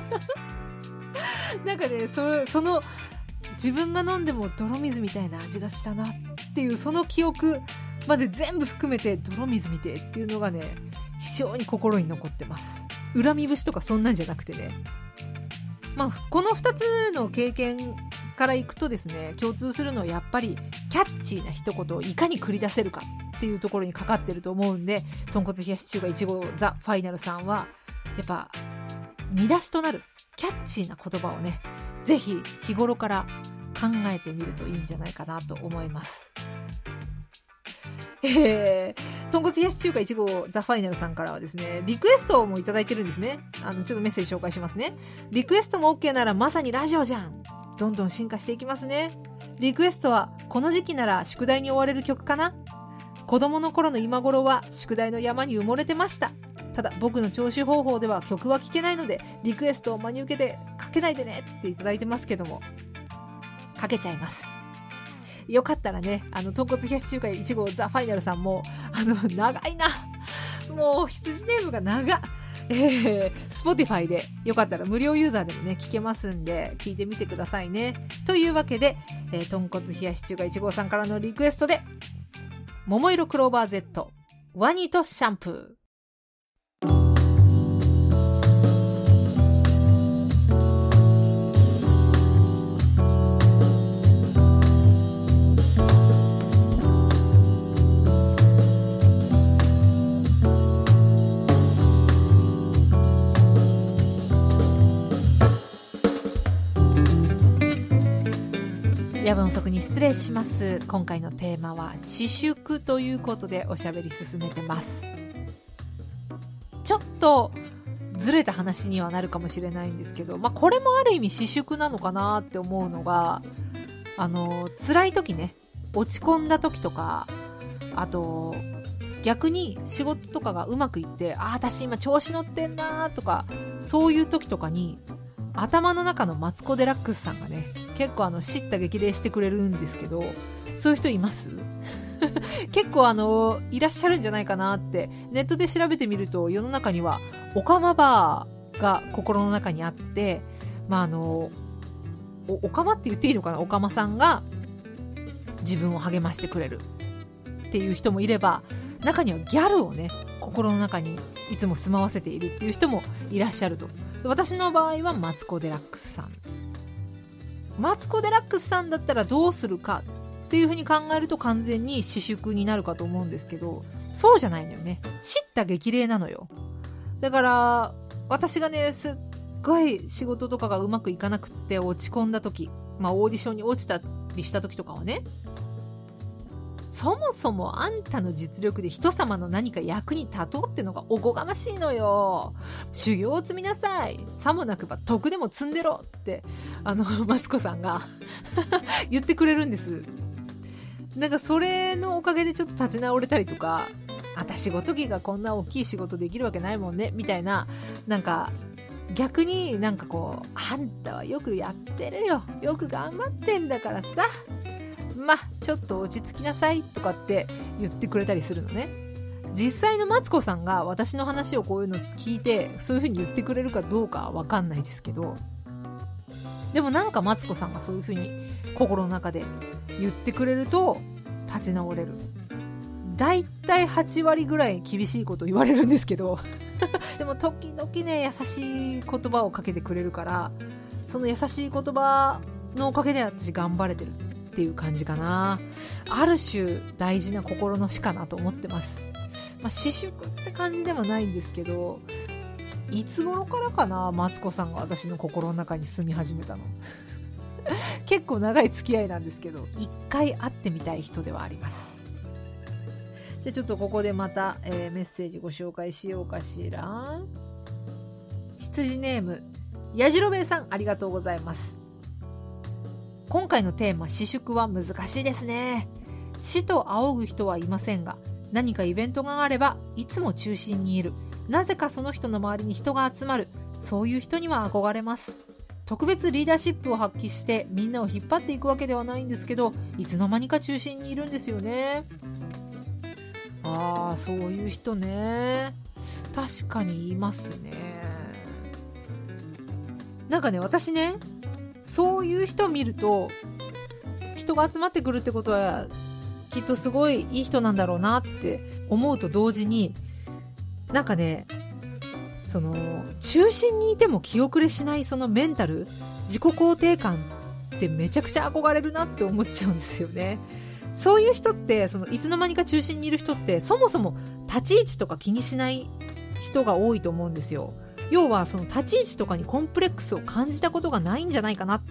なんかね そ, その自分が飲んでも泥水みたいな味がしたなっていうその記憶まで全部含めて泥水みてえっていうのがね非常に心に残ってます。恨み節とかそんなんじゃなくてね、まあこのふたつの経験からいくとですね、共通するのはやっぱりキャッチーな一言をいかに繰り出せるかっていうところにかかってると思うんで、豚骨冷やし中華いちごザ・ファイナルさんはやっぱ見出しとなるキャッチーな言葉をね、ぜひ日頃から考えてみるといいんじゃないかなと思います。えー、豚骨冷やし中華いちごザ・ファイナルさんからはですね、リクエストもいただいてるんですね。あのちょっとメッセージ紹介しますね。リクエストも OK ならまさにラジオじゃん。どんどん進化していきますね。リクエストはこの時期なら宿題に追われる曲かな。子供の頃の今頃は宿題の山に埋もれてました。ただ僕の聴取方法では曲は聴けないのでリクエストを真に受けてかけないでねっていただいてますけども、かけちゃいます。よかったらね、あの豚骨冷やし中華いちごザ・ファイナルさんもあの長いな、もう羊ネームが長っ、えー、Spotify でよかったら無料ユーザーでもね聞けますんで聞いてみてくださいね。というわけで、えー、豚骨冷やし中華いちごさんからのリクエストで桃色クローバー Z ワニとシャンプー。夜分遅くに失礼します。今回のテーマは私淑ということでおしゃべり進めてます。ちょっとずれた話にはなるかもしれないんですけど、まあこれもある意味私淑なのかなって思うのが、あの辛い時ね、落ち込んだ時とか、あと逆に仕事とかがうまくいって、あ、私今調子乗ってんなとか、そういう時とかに頭の中のマツコ・デラックスさんがね結構あの叱咤激励してくれるんですけど、そういう人います結構あのいらっしゃるんじゃないかなって。ネットで調べてみると世の中にはオカマバーが心の中にあって、まああのオカマって言っていいのかな、オカマさんが自分を励ましてくれるっていう人もいれば、中にはギャルをね心の中にいつも住まわせているっていう人もいらっしゃると。私の場合はマツコ・デラックスさん。マツコ・デラックスさんだったらどうするかっていう風に考えると完全に私淑になるかと思うんですけど、そうじゃないのよね。叱咤激励なのよ。だから私がねすっごい仕事とかがうまくいかなくって落ち込んだ時、まあオーディションに落ちたりした時とかはね、そもそもあんたの実力で人様の何か役に立とうってのがおこがましいのよ。修行を積みなさい。さもなくば徳でも積んでろってあのマツコさんが言ってくれるんです。なんかそれのおかげでちょっと立ち直れたりとか、私ごときがこんな大きい仕事できるわけないもんねみたいな、なんか逆になんかこう、あんたはよくやってるよ、よく頑張ってんだからさ、まあちょっと落ち着きなさいとかって言ってくれたりするのね。実際のマツコさんが私の話をこういうの聞いてそういう風に言ってくれるかどうかは分かんないですけど、でもなんかマツコさんがそういう風に心の中で言ってくれると立ち直れる。だいたいはちわりぐらい厳しいこと言われるんですけどでも時々ね優しい言葉をかけてくれるから、その優しい言葉のおかげで私頑張れてるっていう感じかな。ある種大事な心の師かなと思ってます。まあ私淑って感じではないんですけど、 いつ頃からかな、マツコさんが私の心の中に住み始めたの結構長い付き合いなんですけど、一回会ってみたい人ではあります。じゃあちょっとここでまた、えー、メッセージご紹介しようかしら。羊ネームやじろべえさん、ありがとうございます。今回のテーマ、私祝は難しいですね。死と仰ぐ人はいませんが、何かイベントがあればいつも中心にいる、なぜかその人の周りに人が集まる、そういう人には憧れます。特別リーダーシップを発揮してみんなを引っ張っていくわけではないんですけど、いつの間にか中心にいるんですよね。ああ、そういう人ね、確かにいますね。なんかね、私ね、そういう人を見ると、人が集まってくるってことはきっとすごいいい人なんだろうなって思うと同時に、なんかね、その中心にいても気遅れしないそのメンタル、自己肯定感ってめちゃくちゃ憧れるなって思っちゃうんですよね。そういう人って、そのいつの間にか中心にいる人って、そもそも立ち位置とか気にしない人が多いと思うんですよ。要はその立ち位置とかにコンプレックスを感じたことがないんじゃないかなって、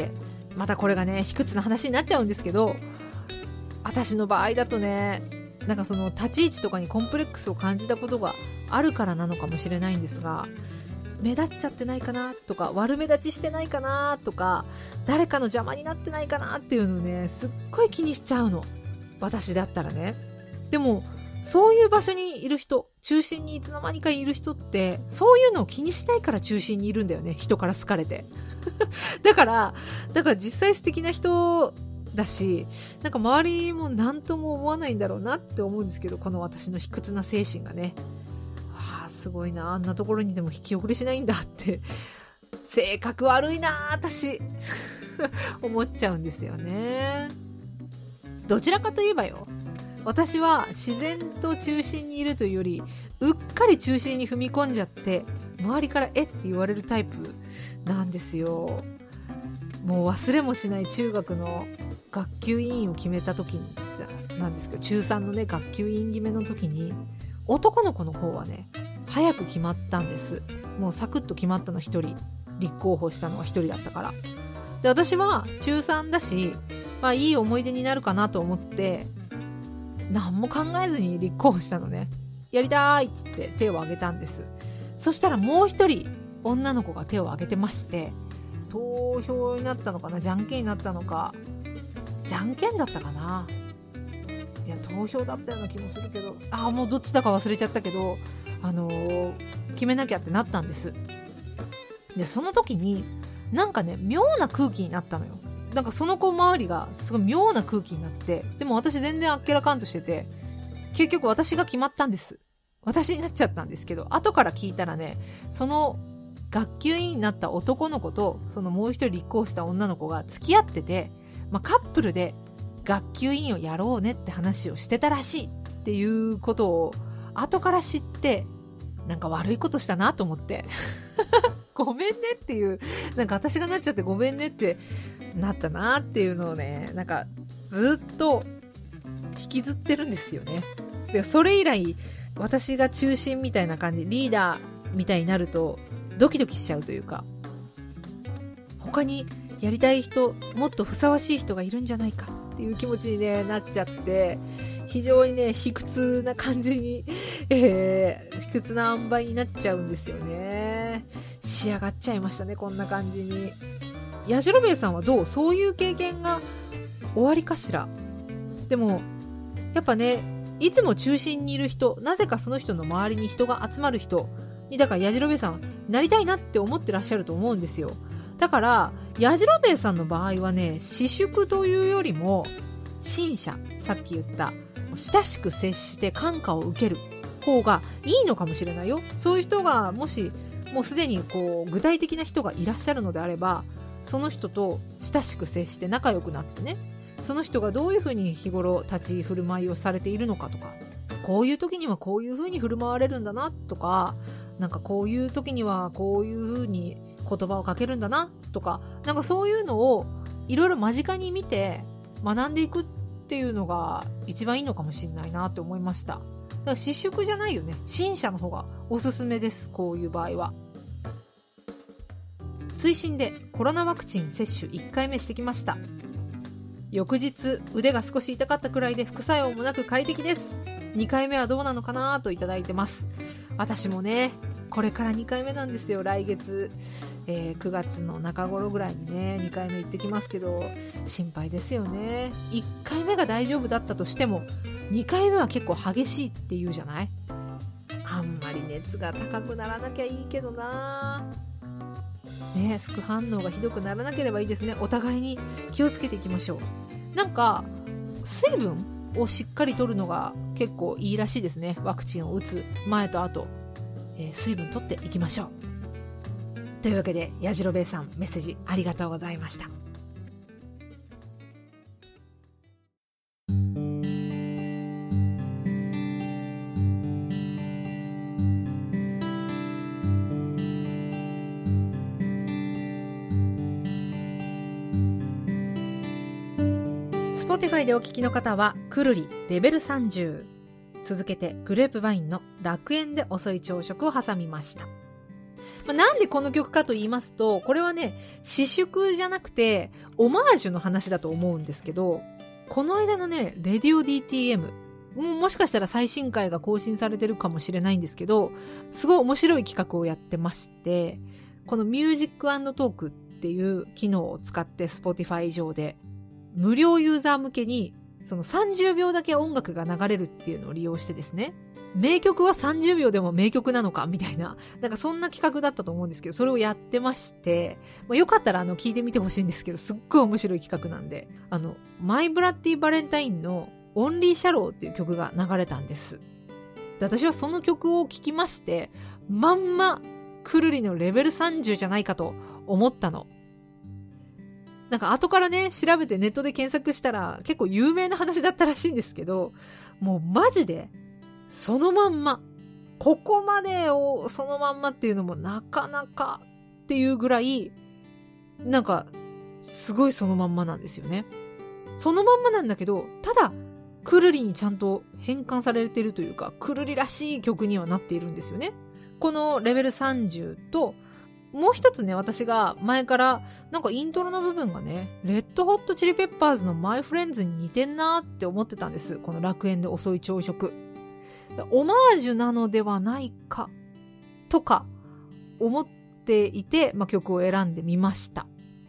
またこれがね、卑屈な話になっちゃうんですけど、私の場合だとね、なんかその立ち位置とかにコンプレックスを感じたことがあるからなのかもしれないんですが、目立っちゃってないかなとか、悪目立ちしてないかなとか、誰かの邪魔になってないかなっていうのをね、すっごい気にしちゃうの、私だったらね。でもそういう場所にいる人、中心にいつの間にかいる人って、そういうのを気にしないから中心にいるんだよね、人から好かれてだからだから実際素敵な人だし、なんか周りも何とも思わないんだろうなって思うんですけど、この私の卑屈な精神がね、はあ、すごいな、あんなところにでも引き遅れしないんだって、性格悪いな私思っちゃうんですよね。どちらかといえばよ、私は自然と中心にいるというより、うっかり中心に踏み込んじゃって周りからえって言われるタイプなんですよ。もう忘れもしない中学の学級委員を決めた時になんですけど、中さんのね、学級委員決めの時に、男の子の方はね、早く決まったんです。もうサクッと決まったの、一人立候補したのは一人だったから。で、私は中さんだし、まあいい思い出になるかなと思って何も考えずに立候補したのね。やりたいっつって手を挙げたんです。そしたらもう一人女の子が手を挙げてまして、投票になったのかな、じゃんけんになったのか、じゃんけんだったかな、いや投票だったような気もするけど、ああもうどっちだか忘れちゃったけど、あのー、決めなきゃってなったんです。でその時になんかね、妙な空気になったのよ。なんかその子周りがすごい妙な空気になって、でも私全然あっけらかんとしてて、結局私が決まったんです。私になっちゃったんですけど、後から聞いたらね、その学級委員になった男の子とそのもう一人立候補した女の子が付き合ってて、まあ、カップルで学級委員をやろうねって話をしてたらしいっていうことを後から知って、なんか悪いことしたなと思ってごめんねっていう、なんか私がなっちゃってごめんねってなったなっていうのをね、なんかずっと引きずってるんですよね。でそれ以来私が中心みたいな感じ、リーダーみたいになるとドキドキしちゃうというか、他にやりたい人、もっとふさわしい人がいるんじゃないかっていう気持ちに、ね、なっちゃって、非常にね卑屈な感じに、えー、卑屈な塩梅になっちゃうんですよね。仕上がっちゃいましたね、こんな感じに。やじろべえさんはどう？そういう経験が終わりかしら？でもやっぱね、いつも中心にいる人、なぜかその人の周りに人が集まる人に、だからやじろべえさんなりたいなって思ってらっしゃると思うんですよ。だからやじろべえさんの場合はね、私祝というよりも親謝、さっき言った親しく接して感化を受ける方がいいのかもしれないよ。そういう人がもしもうすでにこう具体的な人がいらっしゃるのであれば、その人と親しく接して仲良くなってね、その人がどういうふうに日頃立ち振る舞いをされているのかとか、こういう時にはこういうふうに振る舞われるんだなとか、なんかこういう時にはこういうふうに言葉をかけるんだなとか、なんかそういうのをいろいろ間近に見て学んでいくっていうのが一番いいのかもしれないなと思いました。 から私宿じゃないよね。新車の方がおすすめです。こういう場合は。追伸でコロナワクチン接種いっかいめしてきました。翌日腕が少し痛かったくらいで副作用もなく快適です。にかいめはどうなのかなといただいてます。私もねこれからにかいめなんですよ。来月、えー、くがつの中頃ぐらいにねにかいめ行ってきますけど、心配ですよね。いっかいめが大丈夫だったとしてもにかいめは結構激しいって言うじゃない。あんまり熱が高くならなきゃいいけどなね、副反応がひどくならなければいいですね。お互いに気をつけていきましょう。なんか水分をしっかり取るのが結構いいらしいですね。ワクチンを打つ前と後、えー、水分取っていきましょう。というわけでやじろべえさん、メッセージありがとうございました。Spotify でお聞きの方はくるりレベルさんじゅう、続けてグレープワインの楽園で遅い朝食を挟みました。まあ、なんでこの曲かと言いますと、これはね私宿じゃなくてオマージュの話だと思うんですけど、この間のねレディオ ディーティーエム も, もしかしたら最新回が更新されてるかもしれないんですけど、すごい面白い企画をやってまして、このミュージック&トークっていう機能を使って Spotify 上で無料ユーザー向けにそのさんじゅうびょうだけ音楽が流れるっていうのを利用してですね、名曲はさんじゅうびょうでも名曲なのかみたいな、なんかそんな企画だったと思うんですけど、それをやってまして、まあ、よかったらあの聞いてみてほしいんですけど、すっごい面白い企画なんで、あのマイブラッディバレンタインのオンリーシャローっていう曲が流れたんです。で、私はその曲を聴きまして、まんまくるりのレベルさんじゅうじゃないかと思ったの。なんか後からね調べてネットで検索したら結構有名な話だったらしいんですけど、もうマジでそのまんま、ここまでをそのまんまっていうのもなかなかっていうぐらい、なんかすごいそのまんまなんですよね。そのまんまなんだけど、ただくるりにちゃんと変換されてるというか、くるりらしい曲にはなっているんですよね。このレベルさんじゅうともう一つね、私が前からなんかイントロの部分がねレッドホットチリペッパーズのマイフレンズに似てんなーって思ってたんです。この楽園で遅い朝食、オマージュなのではないかとか思っていて、まあ、曲を選んでみました。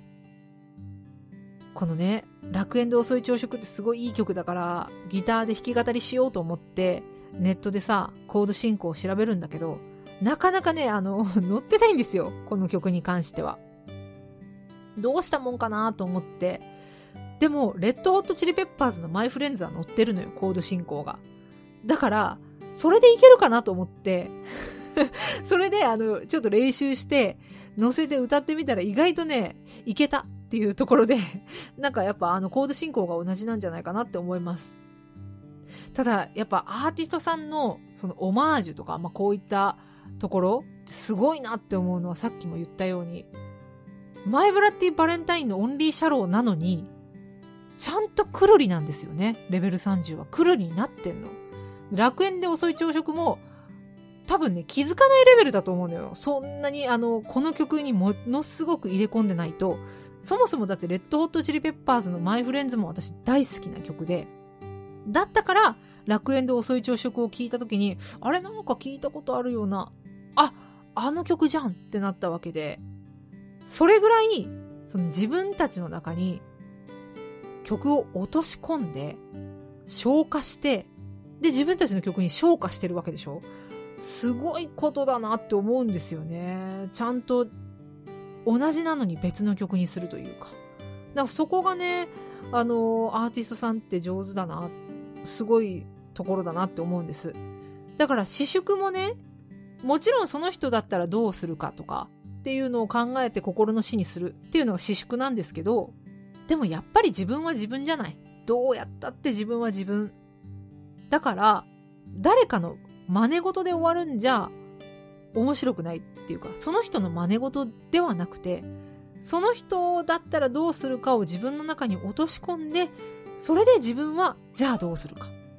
このね楽園で遅い朝食ってすごいいい曲だから、ギターで弾き語りしようと思ってネットでさコード進行を調べるんだけど、なかなかねあの載ってないんですよ、この曲に関しては。どうしたもんかなと思って、でもレッドホットチリペッパーズのマイフレンズは載ってるのよ、コード進行が。だからそれでいけるかなと思ってそれであのちょっと練習して載せて歌ってみたら意外とねいけたっていうところでなんかやっぱあのコード進行が同じなんじゃないかなって思います。ただやっぱアーティストさんのそのオマージュとか、まあ、こういったところすごいなって思うのは、さっきも言ったようにマイブラッディバレンタインのオンリーシャローなのにちゃんとくるりなんですよね。レベルさんじゅうはくるりになってんの。楽園で遅い朝食も多分ね気づかないレベルだと思うのよ。そんなにあのこの曲にものすごく入れ込んでないと。そもそもだってレッドホットチリペッパーズのマイフレンズも私大好きな曲で、だったから楽園で遅い朝食を聞いた時に、あれなんか聞いたことあるような、あ、あの曲じゃんってなったわけで、それぐらいその自分たちの中に曲を落とし込んで消化して、で自分たちの曲に昇華してるわけでしょ。すごいことだなって思うんですよね。ちゃんと同じなのに別の曲にするというか、だからそこがねあのアーティストさんって上手だな、すごいところだなって思うんです。だから私宿もね、もちろんその人だったらどうするかとかっていうのを考えて心の師にするっていうのが私宿なんですけど、でもやっぱり自分は自分じゃない。どうやったって自分は自分だから、誰かの真似事で終わるんじゃ面白くないっていうか、その人の真似事ではなくて、その人だったらどうするかを自分の中に落とし込んで、それで自分はじゃあどうするかっ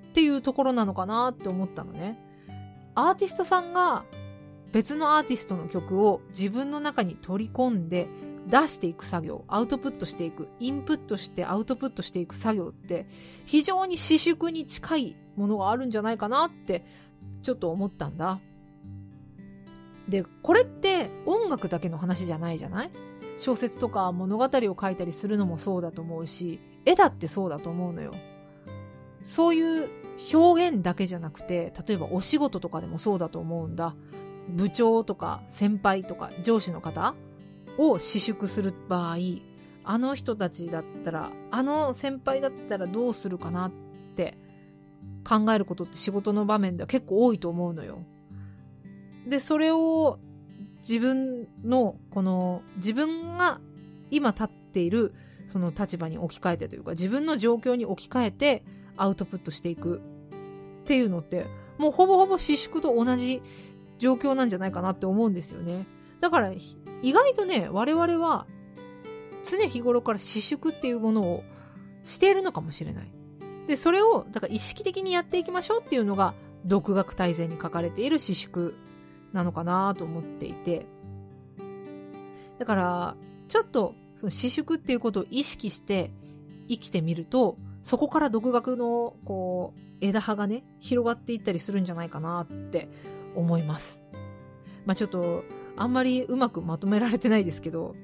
っていうところなのかなって思ったのね。アーティストさんが別のアーティストの曲を自分の中に取り込んで出していく作業、アウトプットしていく、インプットしてアウトプットしていく作業って非常に私淑に近いものがあるんじゃないかなってちょっと思ったんだ。で、これって音楽だけの話じゃないじゃない？小説とか物語を書いたりするのもそうだと思うし、絵だってそうだと思うのよ。そういう表現だけじゃなくて、例えばお仕事とかでもそうだと思うんだ。部長とか先輩とか上司の方を私淑する場合、あの人たちだったら、あの先輩だったらどうするかなって考えることって仕事の場面では結構多いと思うのよ。で、それを自分のこの自分が今立っているその立場に置き換えてというか、自分の状況に置き換えてアウトプットしていくっていうのってもうほぼほぼ私淑と同じ状況なんじゃないかなって思うんですよね。だから意外とね、我々は常日頃から私淑っていうものをしているのかもしれない。で、それをだから意識的にやっていきましょうっていうのが独学大全に書かれている私淑なのかなと思っていて、だからちょっとその私淑っていうことを意識して生きてみると、そこから独学のこう枝葉がね広がっていったりするんじゃないかなって思います。まあちょっとあんまりうまくまとめられてないですけど、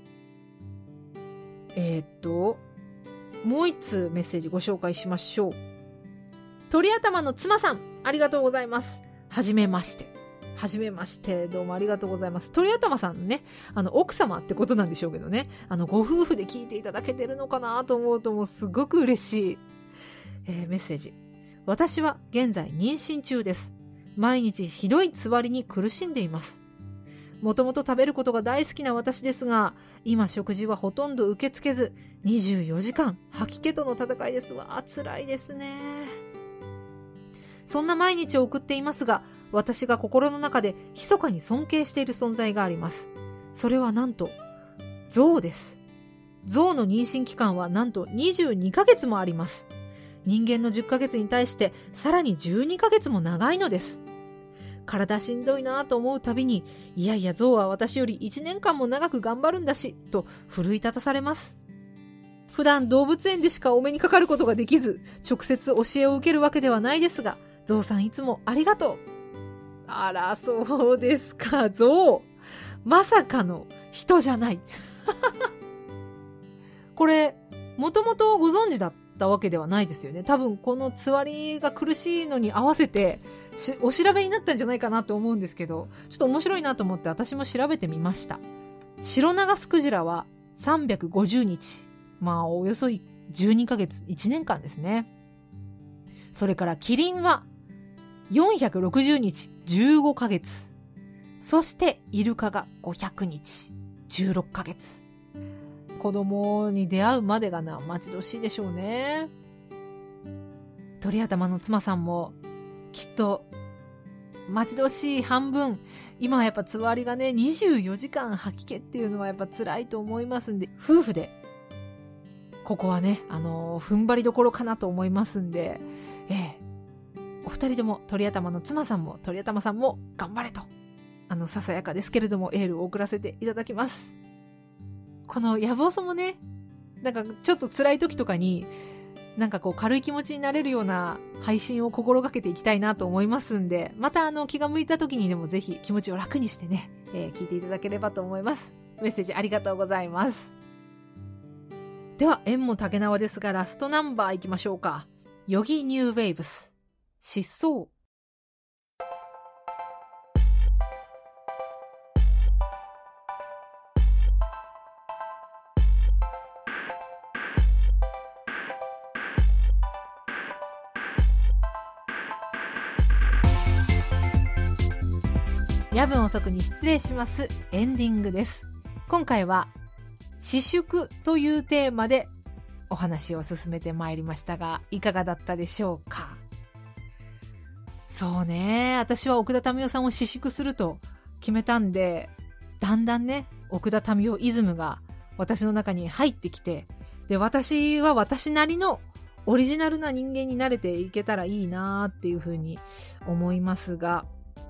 えー、っともう一通メッセージご紹介しましょう。鳥頭の妻さん、ありがとうございます。はじめまして。はじめまして。どうもありがとうございます。鳥頭さんね、あの、奥様ってことなんでしょうけどね。あの、ご夫婦で聞いていただけてるのかなと思うともうすごく嬉しい。えー、メッセージ。私は現在妊娠中です。毎日ひどいつわりに苦しんでいます。もともと食べることが大好きな私ですが、今食事はほとんど受け付けず、にじゅうよじかん吐き気との戦いです。わあ、辛いですね。そんな毎日を送っていますが、私が心の中で密かに尊敬している存在があります。それはなんと、象です。象の妊娠期間はなんとにじゅうにかげつもあります。人間のじゅっかげつに対してさらにじゅうにかげつも長いのです。体しんどいなぁと思うたびに、いやいや象は私よりいちねんかんも長く頑張るんだし、と奮い立たされます。普段動物園でしかお目にかかることができず、直接教えを受けるわけではないですが、象さんいつもありがとう。あら、そうですか、象。まさかの人じゃない。これ、もともとご存知だったわけではないですよね。多分このつわりが苦しいのに合わせてお調べになったんじゃないかなと思うんですけど、ちょっと面白いなと思って私も調べてみました。シロナガスクジラはさんびゃくごじゅうにち、まあおよそじゅうにかげつ、いちねんかんですね。それからキリンはよんひゃくろくじゅうにち、じゅうごかげつ。そしてイルカがごひゃくにち、じゅうろっかげつ。子供に出会うまでがな、待ち遠しいでしょうね。鳥頭の妻さんもきっと待ち遠しい半分、今はやっぱつわりがねにじゅうよじかん吐き気っていうのはやっぱ辛いと思いますんで、夫婦でここはね、あのー、踏ん張りどころかなと思いますんで、ええ、お二人とも鳥頭の妻さんも鳥頭さんも頑張れと、あのささやかですけれどもエールを送らせていただきます。この野望そもね、なんかちょっと辛い時とかになんかこう軽い気持ちになれるような配信を心がけていきたいなと思いますんで、またあの気が向いた時にでもぜひ気持ちを楽にしてね、えー、聞いていただければと思います。メッセージありがとうございます。では縁も竹縄ですがラストナンバーいきましょうか。ヨギニューウェイブス、失踪。夜分遅くに失礼します。エンディングです。今回は私淑というテーマでお話を進めてまいりましたが、いかがだったでしょうか。そうね、私は奥田民生さんを私淑すると決めたんで、だんだんね奥田民生イズムが私の中に入ってきて、で私は私なりのオリジナルな人間に慣れていけたらいいなっていうふうに思いますが、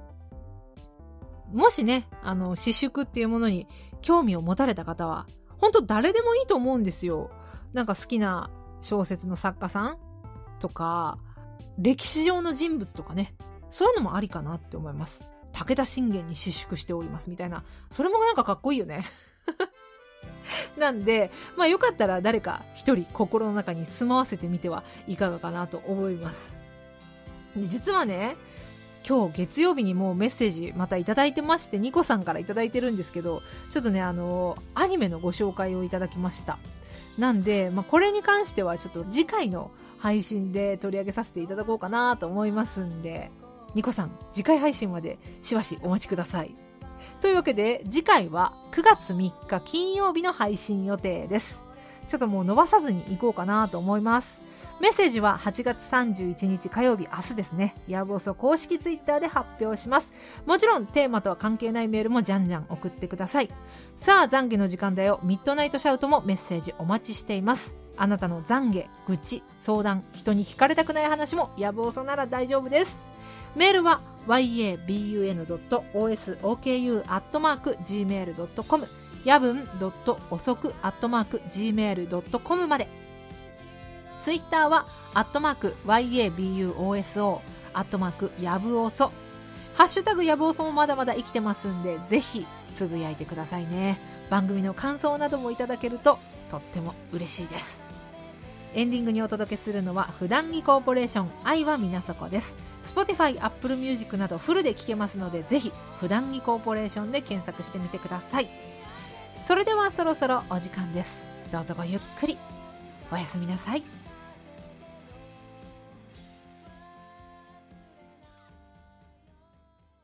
もしね、あの、私淑っていうものに興味を持たれた方は、本当誰でもいいと思うんですよ。なんか好きな小説の作家さんとか、歴史上の人物とかね、そういうのもありかなって思います。武田信玄に私淑しておりますみたいな、それもなんかかっこいいよね。なんで、まあよかったら誰か一人心の中に住まわせてみてはいかがかなと思います。で実はね、今日月曜日にもうメッセージまたいただいてまして、ニコさんからいただいてるんですけど、ちょっとね、あの、アニメのご紹介をいただきました。なんで、まあこれに関してはちょっと次回の配信で取り上げさせていただこうかなと思いますんで、ニコさん、次回配信までしばしお待ちください。というわけで、次回はくがつみっか金曜日の配信予定です。ちょっともう伸ばさずに行こうかなと思います。メッセージははちがつさんじゅういちにち火曜日、明日ですね。やぶおそ公式ツイッターで発表します。もちろんテーマとは関係ないメールもじゃんじゃん送ってください。さあ、懺悔の時間だよ。ミッドナイトシャウトもメッセージお待ちしています。あなたの懺悔、愚痴、相談、人に聞かれたくない話もやぶおそなら大丈夫です。メールは ワイエービーユーエヌドットオーエスオーケーユー アットマーク ジーメールドットコム やぶん .遅く アットマーク ジーメールドットコム まで。ツイッターはアットマーク ワイエービーユーオーエスオー アットマークやぶおそ、ハッシュタグやぶおそもまだまだ生きてますんで、ぜひつぶやいてくださいね。番組の感想などもいただけるととっても嬉しいです。エンディングにお届けするのは普段着コーポレーション愛はみなそこです。Spotify、Apple Music などフルで聴けますので、ぜひ普段着コーポレーションで検索してみてください。それではそろそろお時間です。どうぞごゆっくりおやすみなさい。